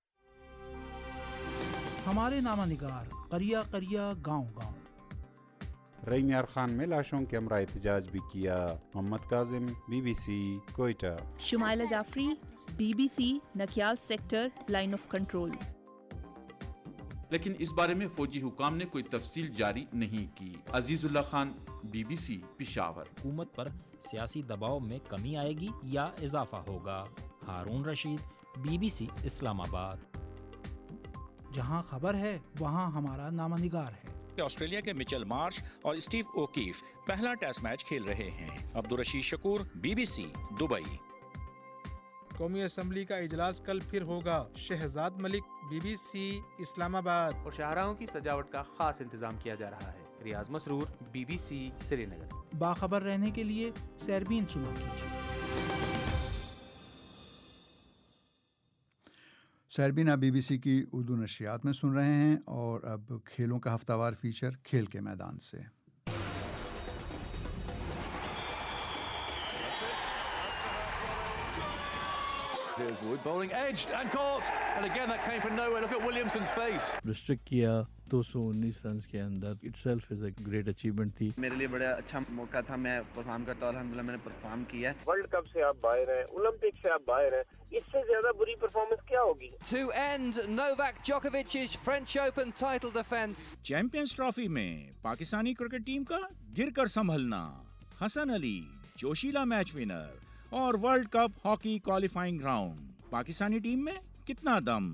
ہمارے نامہ نگار قریہ قریہ گاؤں گاؤں۔ رئی میار خان میں لاشوں کے ہمراہ احتجاج بھی کیا۔ Mohammad Kazim, B B C, Quetta. Shumaila Jafri, B B C, Nakyal sector, line of control. لیکن اس بارے میں فوجی حکام نے کوئی تفصیل جاری نہیں کی۔ Azizullah Khan, B B C, Peshawar. حکومت پر سیاسی دباؤ میں کمی آئے گی یا اضافہ ہوگا؟ Haroon Rashid, B B C, Islamabad. جہاں خبر ہے وہاں ہمارا نامہ نگار ہے۔ آسٹریلیا کے مچل مارش اور اسٹیو اوکیف پہلا ٹیسٹ میچ کھیل رہے ہیں۔ Abdul Rashid Shakoor, B B C, Dubai. قومی اسمبلی کا اجلاس کل پھر ہوگا۔ Shahzad Malik, B B C, Islamabad. اور شاہراہوں کی سجاوٹ کا خاص انتظام کیا جا رہا ہے۔ Riyaz Masroor, B B C, Srinagar. باخبر رہنے کے لیے سیربین سنا کیجیے۔ سیربین آپ بی بی سی کی اردو نشریات میں سن رہے ہیں، اور اب کھیلوں کا ہفتہ وار فیچر کھیل کے میدان سے۔ ریسٹرکٹ کیا دو سو انیس رنز کے اندر، itself is a great achievement تھی۔ میرے لیے بڑا اچھا موقع تھا، میں پرفارم کرتا ہوں، الحمدللہ میں نے پرفارم کیا۔ ورلڈ کپ سے آپ باہر ہیں، اولمپک سے آپ باہر ہیں، اس سے زیادہ بری پرفارمنس کیا ہوگی؟ To end Novak Djokovic's French Open title defense. Champions Trophy میں پاکستانی کرکٹ ٹیم کا گر کر سنبھلنا، حسن علی جوشیلا میچ ونر، اور World Cup hockey qualifying round, Pakistani team میں کتنا دم۔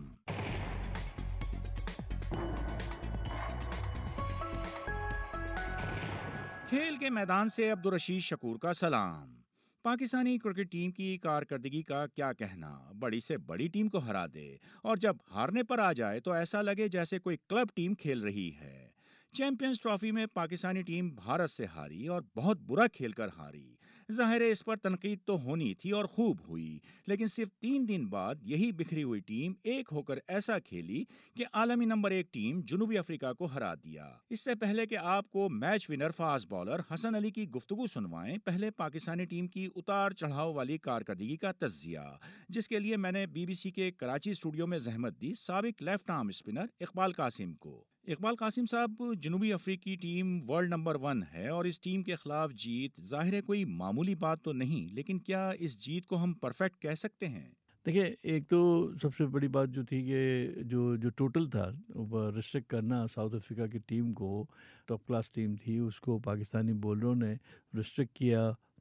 کھیل کے میدان سے عبدالرشید شکور کا سلام۔ پاکستانی کرکٹ ٹیم کی کارکردگی کا کیا کہنا، بڑی سے بڑی ٹیم کو ہرا دے، اور جب ہارنے پر آ جائے تو ایسا لگے جیسے کوئی کلب ٹیم کھیل رہی ہے۔ چیمپئنز ٹرافی میں پاکستانی ٹیم بھارت سے ہاری اور بہت برا کھیل کر ہاری۔ ظاہر ہے اس پر تنقید تو ہونی تھی اور خوب ہوئی، لیکن صرف تین دن بعد یہی بکھری ہوئی ٹیم ایک ہو کر ایسا کھیلی کہ عالمی نمبر ایک ٹیم جنوبی افریقہ کو ہرا دیا۔ اس سے پہلے کہ آپ کو match winner fast bowler Hasan Ali کی گفتگو سنوائیں، پہلے پاکستانی ٹیم کی اتار چڑھاؤ والی کارکردگی کا تجزیہ، جس کے لیے میں نے بی بی سی کے کراچی اسٹوڈیو میں زحمت دی سابق left arm spinner Iqbal Qasim کو۔ اقبال قاسم صاحب، جنوبی افریقی ٹیم ورلڈ نمبر ون ہے اور اس ٹیم کے خلاف جیت ظاہر ہے کوئی معمولی بات تو نہیں، لیکن کیا اس جیت کو ہم پرفیکٹ کہہ سکتے ہیں؟ دیکھیں، ایک تو سب سے بڑی بات جو تھی کہ جو جو ٹوٹل تھا ریسٹرکٹ کرنا ساؤتھ افریقہ کی ٹیم کو، ٹاپ کلاس ٹیم تھی، اس کو پاکستانی بولروں نے ریسٹرکٹ کیا،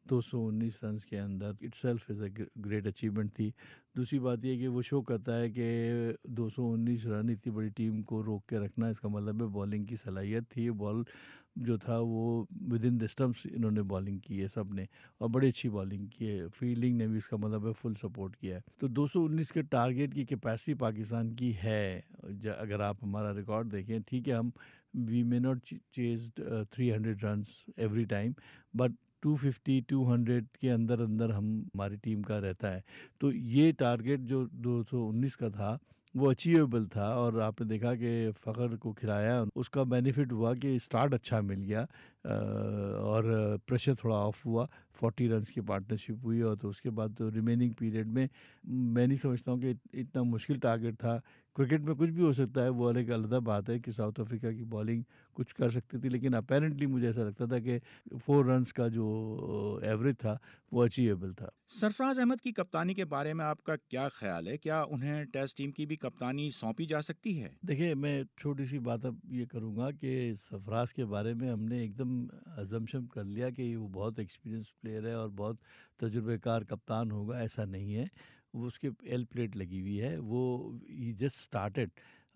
دو سو انیس رنز کے اندر itself is a great achievement تھی. دوسری بات یہ کہ وہ شو کرتا ہے کہ دو سو انیس رن اتنی بڑی ٹیم کو روک کے رکھنا، اس کا مطلب ہے بالنگ کی صلاحیت تھی. بال جو تھا وہ ود ان دا اسٹمپس انہوں نے بالنگ کی ہے سب نے، اور بڑی اچھی بالنگ کی ہے. فیلڈنگ نے بھی اس کا مطلب ہے فل سپورٹ کیا ہے. تو دو سو انیس کے ٹارگیٹ کی کیپیسٹی پاکستان کی ہے. اگر آپ ہمارا ریکارڈ دیکھیں، ٹھیک ہے ہم we may not chased three hundred runs every time, but two fifty two hundred کے اندر اندر ہم ہماری ٹیم کا رہتا ہے. تو یہ ٹارگیٹ جو دو سو انیس کا تھا وہ اچیویبل تھا، اور آپ نے دیکھا کہ فخر کو کھلایا، اس کا بینیفٹ ہوا کہ اسٹارٹ اچھا مل گیا اور پریشر تھوڑا آف ہوا. فورٹی رنس کی پارٹنرشپ ہوئی، اور تو اس کے بعد تو ریمیننگ پیریڈ میں میں نہیں سمجھتا ہوں کہ اتنا مشکل ٹارگیٹ تھا. کرکٹ میں کچھ بھی ہو سکتا ہے، وہ ایک علیحدہ بات ہے کہ ساؤتھ افریقہ کی بالنگ کچھ کر سکتی تھی، لیکن اپیرنٹلی مجھے ایسا لگتا تھا کہ فور رنس کا جو ایوریج تھا وہ اچیویبل تھا. سرفراز احمد کی کپتانی کے بارے میں آپ کا کیا خیال ہے؟ کیا انہیں ٹیسٹ ٹیم کی بھی کپتانی سونپی جا سکتی ہے؟ دیکھیں، میں چھوٹی سی بات اب یہ کروں گا کہ سرفراز کے بارے میں ہم نے ایک دم ازمپشن کر لیا کہ وہ بہت ایکسپیرینس پلیئر ہے اور بہت تجربے کار کپتان ہوگا. ایسا نہیں ہے. وہ اس کے ایل پلیٹ لگی ہوئی ہے. وہ ہی جسٹ اسٹارٹیڈ،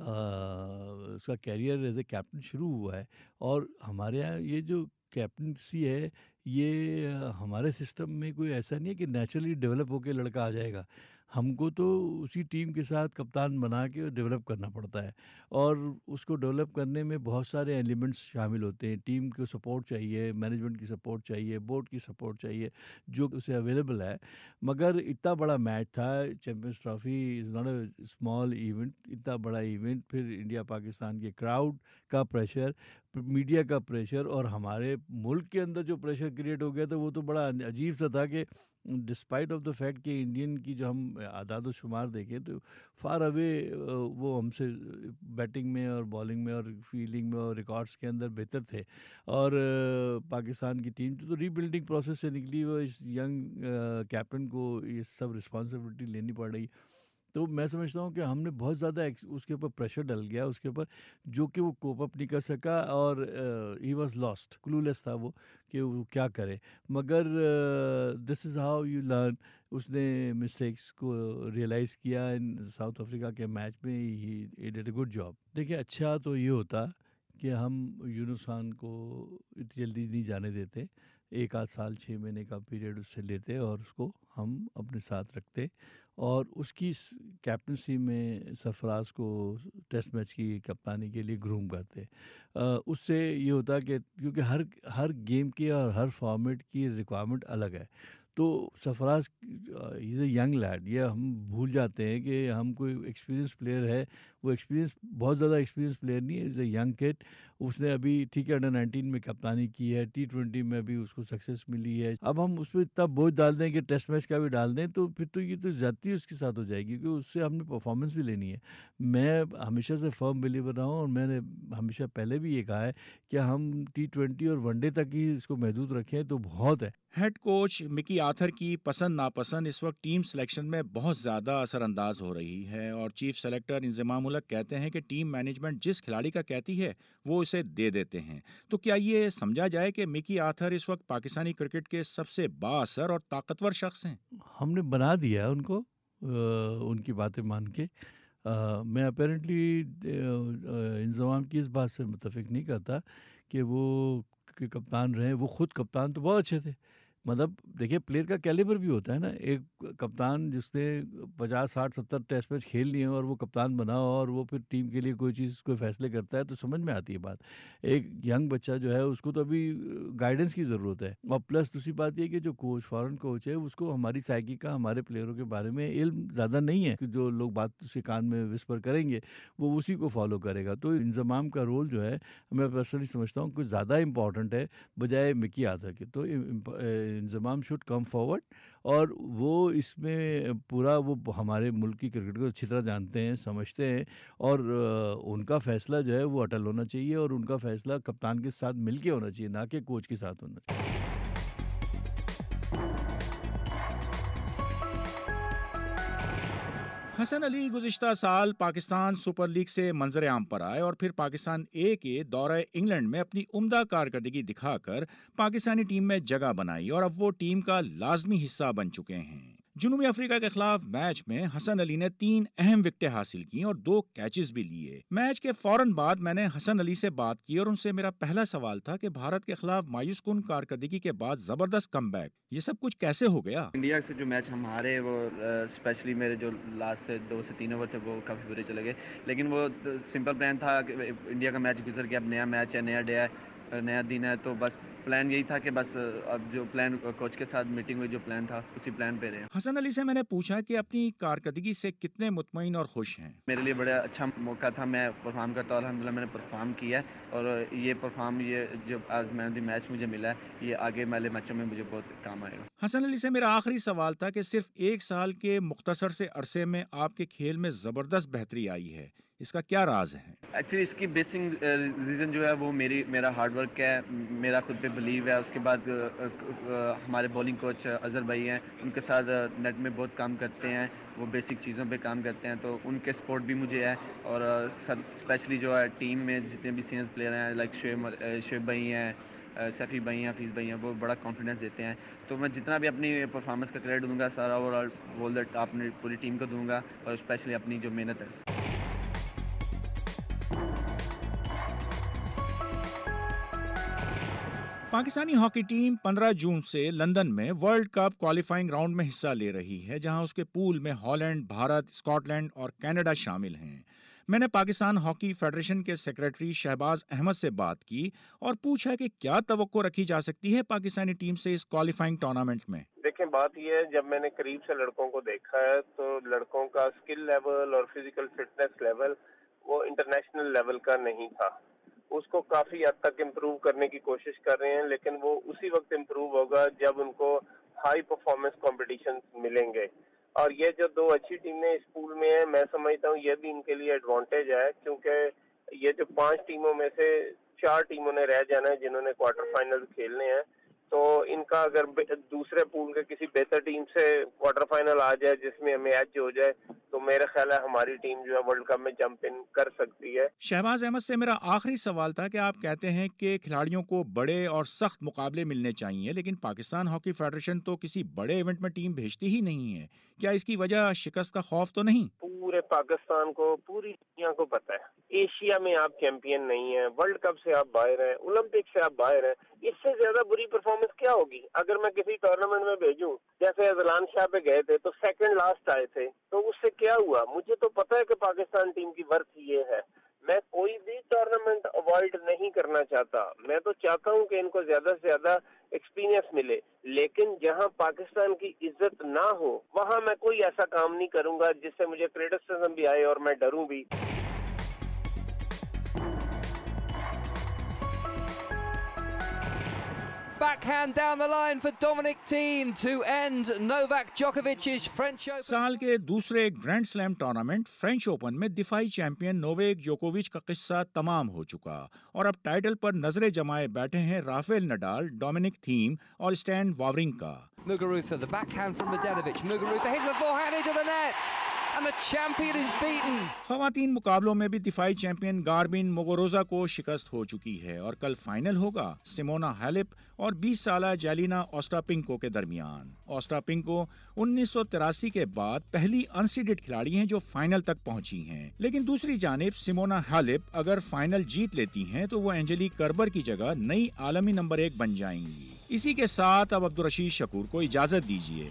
اس کا کیریئر ایز اے کیپٹن شروع ہوا ہے. اور ہمارے یہاں یہ جو کیپٹنسی ہے، یہ ہمارے سسٹم میں کوئی ایسا نہیں ہے کہ نیچرلی ڈیولپ ہو کے لڑکا آ جائے گا. ہم کو تو اسی ٹیم کے ساتھ کپتان بنا کے ڈیولپ کرنا پڑتا ہے، اور اس کو ڈیولپ کرنے میں بہت سارے ایلیمنٹس شامل ہوتے ہیں. ٹیم کو سپورٹ چاہیے، مینجمنٹ کی سپورٹ چاہیے، بورڈ کی سپورٹ چاہیے، جو اسے اویلیبل ہے. مگر اتنا بڑا میچ تھا، Champions Trophy is not a small event, اتنا بڑا ایونٹ، پھر انڈیا پاکستان کے کراؤڈ کا پریشر، میڈیا کا پریشر، اور ہمارے ملک کے اندر جو پریشر کریٹ ہو گیا تھا وہ تو بڑا عجیب سا تھا کہ ڈسپائٹ آف دا فیکٹ کہ انڈین کی جو ہم اعداد و شمار دیکھیں تو فار اوے وہ ہم سے بیٹنگ میں اور بالنگ میں اور فیلڈنگ میں اور ریکارڈز کے اندر بہتر تھے. اور پاکستان کی ٹیم تو ری بلڈنگ پروسیس سے نکلی، وہ اس ینگ کیپٹن کو یہ سب رسپانسبلٹی لینی پڑ رہی. تو میں سمجھتا ہوں کہ ہم نے بہت زیادہ اس کے اوپر پریشر ڈل گیا اس کے اوپر، جو کہ وہ کوپ اپ نہیں کر سکا، اور ہی واز لاسٹ، کلو لیس تھا وہ کہ وہ کیا کرے. مگر this is how you learn. اس نے مسٹیکس کو ریئلائز کیا ان ساؤتھ افریقہ کے میچ میں. He did a good job. دیکھیں، اچھا تو یہ ہوتا کہ ہم یونس خان کو اتنی جلدی نہیں جانے دیتے، ایک آدھ سال چھ مہینے کا پیریڈ اس سے لیتے اور اس کو ہم اپنے ساتھ رکھتے، اور اس کی کیپٹنسی میں سرفراز کو ٹیسٹ میچ کی کپتانی کے لیے گروم کرتے. اس سے یہ ہوتا کہ کیونکہ ہر ہر گیم کی اور ہر فارمیٹ کی ریکوائرمنٹ الگ ہے، تو سرفراز از اے ینگ لیڈ. یہ ہم بھول جاتے ہیں کہ ہم کوئی ایکسپیرینس پلیئر ہے. وہ ایکسپیرینس بہت زیادہ ایکسپیرینس پلیئر نہیں ہے، از اے ینگ کڈ. اس نے ابھی ٹھیک ہے انڈر نائنٹین میں کپتانی کی ہے، ٹی ٹوینٹی میں بھی اس کو سکسیس ملی ہے. اب ہم اس پہ اتنا بوجھ ڈال دیں کہ ٹیسٹ میچ کا بھی ڈال دیں تو پھر تو یہ تو زیادتی اس کے ساتھ ہو جائے گی، کیونکہ اس سے ہم نے پرفارمنس بھی لینی ہے. میں ہمیشہ سے فرم بلیور رہا ہوں، اور میں نے ہمیشہ پہلے بھی یہ کہا ہے کہ ہم ٹی ٹوینٹی اور ون ڈے تک ہی اس کو محدود رکھیں تو بہت ہے. ہیڈ کوچ مکی آتھر کی پسند ناپسند اس وقت ٹیم سلیکشن میں بہت زیادہ اثر انداز ہو رہی ہے، اور چیف سلیکٹر انضمام الحق کہتے ہیں کہ ٹیم مینجمنٹ جس کھلاڑی کا کہتی ہے وہ اسے دے دیتے ہیں. تو کیا یہ سمجھا جائے کہ مکی آتھر اس وقت پاکستانی کرکٹ کے سب سے با اثر اور طاقتور شخص ہیں؟ ہم نے بنا دیا ان کو، ان کی باتیں مان کے. میں اپیرنٹلی انضمام کی اس بات سے متفق نہیں کرتا کہ وہ کہ کپتان رہے. وہ خود کپتان تو بہت اچھے تھے. مطلب دیکھیے پلیئر کا کیلیبر بھی ہوتا ہے نا. ایک کپتان جس نے پچاس ساٹھ ستر ٹیسٹ میچ کھیل لیے ہیں اور وہ کپتان بنا ہو اور وہ پھر ٹیم کے لیے کوئی چیز کوئی فیصلے کرتا ہے تو سمجھ میں آتی ہے بات. ایک ینگ بچہ جو ہے اس کو تو ابھی گائیڈنس کی ضرورت ہے. اور پلس دوسری بات یہ کہ جو کوچ فارن کوچ ہے اس کو ہماری سائیکی کا، ہمارے پلیئروں کے بارے میں علم زیادہ نہیں ہے، کہ جو لوگ بات اس کے کان میں وسپر کریں گے وہ اسی کو فالو کرے گا. تو انضمام کا رول جو ہے میں پرسنلی سمجھتا ہوں کہ زیادہ امپورٹنٹ ہے بجائے مکی آتھر کے. تو انضمام شوڈ کم فارورڈ، اور وہ اس میں پورا وہ ہمارے ملک کی کرکٹ کو اچھی طرح جانتے ہیں، سمجھتے ہیں، اور ان کا فیصلہ جو ہے وہ اٹل ہونا چاہیے، اور ان کا فیصلہ کپتان کے ساتھ مل کے ہونا چاہیے، نہ کہ کوچ کے ساتھ ہونا چاہیے. حسن علی گزشتہ سال پاکستان سپر لیگ سے منظر عام پر آئے اور پھر پاکستان اے کے دورہ انگلینڈ میں اپنی عمدہ کارکردگی دکھا کر پاکستانی ٹیم میں جگہ بنائی اور اب وہ ٹیم کا لازمی حصہ بن چکے ہیں۔ جنوبی افریقہ کے خلاف میچ میں حسن علی نے تین اہم وکٹیں حاصل کی اور دو کیچز بھی لیے۔ میچ کے فوراً بعد میں نے حسن علی سے بات کی اور ان سے میرا پہلا سوال تھا کہ بھارت کے خلاف مایوس کن کارکردگی کے بعد زبردست کم بیک، یہ سب کچھ کیسے ہو گیا؟ انڈیا سے جو میچ ہم ہارے وہ اسپیشلی میرے جو لاسٹ سے دو سے تین اوور تھے وہ کافی برے چلے گئے، لیکن وہ سمپل پلان تھا کہ انڈیا کا میچ گزر گیا، اب نیا میچ ہے، نیا ڈے ہے، نیا دن ہے، تو بس پلان یہی تھا کہ بس اب جو پلان کوچ کے ساتھ میٹنگ ہوئی جو پلان تھا اسی پلان پہ رہے۔ حسن علی سے میں نے پوچھا کہ اپنی کارکردگی سے کتنے مطمئن اور خوش ہیں۔ میرے لیے بڑا اچھا موقع تھا، میں پرفارم کرتا ہوں، الحمدللہ میں نے پرفارم کیا ہے اور یہ پرفارم یہ جو آج مین آف دی میچ مجھے ملا ہے یہ آگے والے میچوں میں مجھے بہت کام آئے گا۔ حسن علی سے میرا آخری سوال تھا کہ صرف ایک سال کے مختصر سے عرصے میں آپ کے کھیل میں زبردست بہتری آئی ہے، اس کا کیا راز ہے؟ ایکچولی اس کی بیسنگ ریزن جو ہے وہ میری میرا ہارڈ ورک ہے، میرا خود پہ بلیو ہے، اس کے بعد ہمارے بولنگ کوچ اظہر بھائی ہیں، ان کے ساتھ نیٹ میں بہت کام کرتے ہیں، وہ بیسک چیزوں پہ کام کرتے ہیں، تو ان کے سپورٹ بھی مجھے ہے، اور سب اسپیشلی جو ہے ٹیم میں جتنے بھی سینئر پلیئر ہیں لائک شعیب شعیب بھائی ہیں، سیفی بھائی ہیں، حفیظ بھائی ہیں، وہ بڑا کانفیڈنس دیتے ہیں، تو میں جتنا بھی اپنی پرفارمنس کا کریڈٹ دوں گا سارا اوور آل بول دیٹ اپنی پوری ٹیم کو دوں گا، اور اسپیشلی اپنی جو محنت ہے۔ پاکستانی ہاکی ٹیم پندرہ جون سے لندن میں ورلڈ کپ کوالیفائنگ راؤنڈ میں حصہ لے رہی ہے، جہاں اس کے پول میں ہالینڈ، بھارت، اسکاٹ لینڈ اور کینیڈا شامل ہیں۔ میں نے پاکستان ہاکی فیڈریشن کے سیکریٹری شہباز احمد سے بات کی اور پوچھا کہ کیا توقع رکھی جا سکتی ہے پاکستانی ٹیم سے اس کوالیفائنگ ٹورنامنٹ میں۔ دیکھیں بات یہ ہے، جب میں نے قریب سے لڑکوں کو دیکھا ہے تو لڑکوں کا اسکل لیول اور فزیکل فٹنس لیول وہ انٹرنیشنل لیول کا نہیں تھا، اس کو کافی حد تک امپروو کرنے کی کوشش کر رہے ہیں، لیکن وہ اسی وقت امپروو ہوگا جب ان کو ہائی پرفارمنس کمپٹیشن ملیں گے، اور یہ جو دو اچھی ٹیمیں اس پول میں ہیں میں سمجھتا ہوں یہ بھی ان کے لیے ایڈوانٹیج ہے، کیونکہ یہ جو پانچ ٹیموں میں سے چار ٹیموں نے رہ جانا ہے جنہوں نے کوارٹر فائنل کھیلنے ہیں، تو ان کا اگر دوسرے پول کے کسی بہتر ٹیم سے کوارٹر فائنل آ جائے جس میں ہمیں ایج ہو جائے تو میرا خیال ہے ہماری ٹیم جو ہے ورلڈ کپ میں جمپ ان کر سکتی ہے۔ شہباز احمد سے میرا آخری سوال تھا کہ آپ کہتے ہیں کہ کھلاڑیوں کو بڑے اور سخت مقابلے ملنے چاہیے، لیکن پاکستان ہاکی فیڈریشن تو کسی بڑے ایونٹ میں ٹیم بھیجتی ہی نہیں ہے، کیا اس کی وجہ شکست کا خوف تو نہیں؟ پورے پاکستان کو، پوری دنیا کو پتہ ہے ایشیا میں آپ چیمپئن نہیں ہیں، ورلڈ کپ سے آپ باہر ہیں، اولمپک سے آپ باہر ہیں، اس سے زیادہ بری پرفارمنس کیا ہوگی؟ اگر میں کسی ٹورنامنٹ میں بھیجوں جیسے اذلان شاہ پہ گئے تھے تو سیکنڈ لاسٹ آئے تھے، تو اس سے کیا ہوا؟ مجھے تو پتہ ہے کہ پاکستان ٹیم کی ورتھ یہ ہے، میں کوئی بھی ٹورنامنٹ اوائڈ نہیں کرنا چاہتا، میں تو چاہتا ہوں کہ ان کو زیادہ سے زیادہ ایکسپیرینس ملے، لیکن جہاں پاکستان کی عزت نہ ہو وہاں میں کوئی ایسا کام نہیں کروں گا جس سے مجھے کریٹیسزم بھی آئے اور میں ڈروں بھی۔ Backhand down the line for Dominic Thiem to end Novak Djokovic's French Open. سال کے دوسرے Grand Slam tournament French Open میں دفاعی چیمپئن نوویک جوکووچ کا قصہ تمام ہو چکا اور اب ٹائٹل پر نظریں جمائے بیٹھے ہیں رافیل نڈال، ڈومینک تھیم اور Stan Wawrinka. Muguruza, the backhand from Mladenovic. Muguruza hits the forehand into the net. And the champion is beaten. خواتین مقابلوں میں بھی دفاعی چیمپئن گاربین موگوروزا کو شکست ہو چکی ہے اور کل فائنل ہوگا سیمونا ہیلپ اور بیس سالہ جیلینا اوسٹاپینکو کے درمیان۔ اوسٹاپینکو انیس سو تراسی کے بعد پہلی انسیڈڈ کھلاڑی ہیں جو فائنل تک پہنچی ہیں، لیکن دوسری جانب سیمونا ہیلپ اگر فائنل جیت لیتی ہیں تو وہ اینجلیک کربر کی جگہ نئی عالمی نمبر ایک بن جائیں گی۔ اسی کے ساتھ اب عبدالرشید شکور کو اجازت دیجیے۔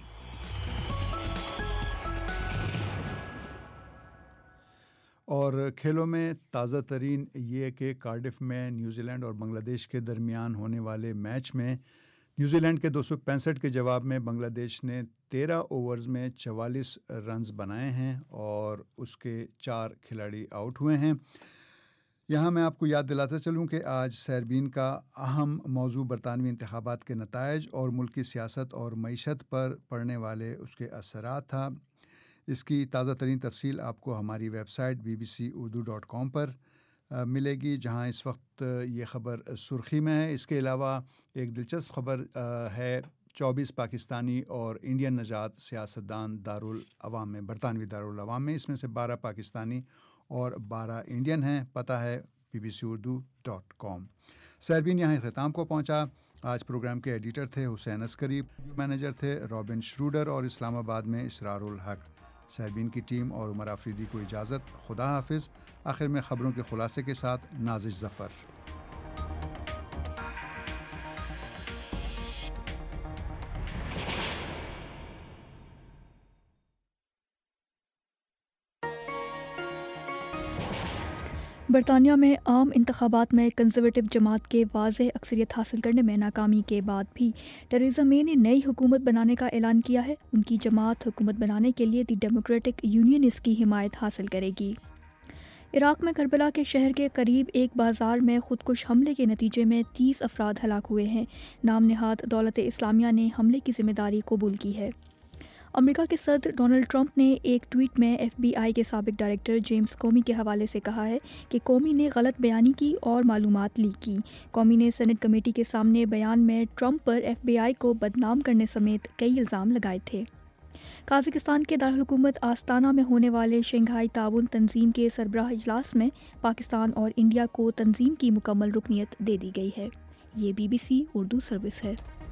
اور کھیلوں میں تازہ ترین یہ کہ کارڈف میں نیوزی لینڈ اور بنگلہ دیش کے درمیان ہونے والے میچ میں نیوزی لینڈ کے دو سو پینسٹھ کے جواب میں بنگلہ دیش نے تیرہ اوورز میں چوالیس رنز بنائے ہیں اور اس کے چار کھلاڑی آؤٹ ہوئے ہیں۔ یہاں میں آپ کو یاد دلاتا چلوں کہ آج سیربین کا اہم موضوع برطانوی انتخابات کے نتائج اور ملکی سیاست اور معیشت پر پڑنے والے اس کے اثرات تھا۔ اس کی تازہ ترین تفصیل آپ کو ہماری website B B C Urdu dot com پر ملے گی، جہاں اس وقت یہ خبر سرخی میں ہے۔ اس کے علاوہ ایک دلچسپ خبر ہے चौबीस पाकिस्तानी और इंडियन नजात सियासतदान दारुल अवाम में, बरतानवी दारुल अवाम में, इसमें से बारह पाकिस्तानी और बारह इंडियन हैं। पता है B B C Urdu dot com. साहिबीन यहाँ ख़िताम को पहुँचा। आज प्रोग्राम के एडिटर थे हुसैन अस्करी, मैनेजर थे रॉबिन श्रूडर और इस्लामाबाद में इसरारुल हक। साहिबीन की टीम और उमर आफरीदी को इजाज़त। खुदा हाफिज़। आखिर में ख़बरों के खुलासे के साथ नाजिश ज़फ़र। बरतानिया में आम इंतखाबात में कंजर्वेटिव जमात के वाज़ेह अक्सरियत हासिल करने में नाकामी के बाद भी टेरेसा मे ने नई हुकूमत बनाने का ऐलान किया है। उनकी जमात हुकूमत बनाने के लिए दी डेमोक्रेटिक यूनियनिस्ट की हिमायत हासिल करेगी। इराक़ में करबला के शहर के करीब एक बाज़ार में खुदकुश हमले के नतीजे में तीस अफराद हलाक हुए हैं। नाम नहाद दौलत इस्लामिया ने हमले की जिम्मेदारी कबूल की है। अमेरिका के सदर डोनाल्ड ट्रंप ने एक ट्वीट में एफ बी आई के साबिक डायरेक्टर जेम्स कोमी के हवाले से कहा है कि कोमी ने गलत बयानी की और मालूमात लीक की। कोमी ने सेनेट कमेटी के सामने बयान में ट्रंप पर एफ बी आई को बदनाम करने समेत कई इल्ज़ाम लगाए थे। काज़ाकिस्तान के दारकूमत आस्ताना में होने वाले शंघाई ताउन तंजीम के सरबराह इजलास में पाकिस्तान और इंडिया को तंजीम की मुकम्मल रुकनियत दे दी गई है। ये B B C Urdu service है।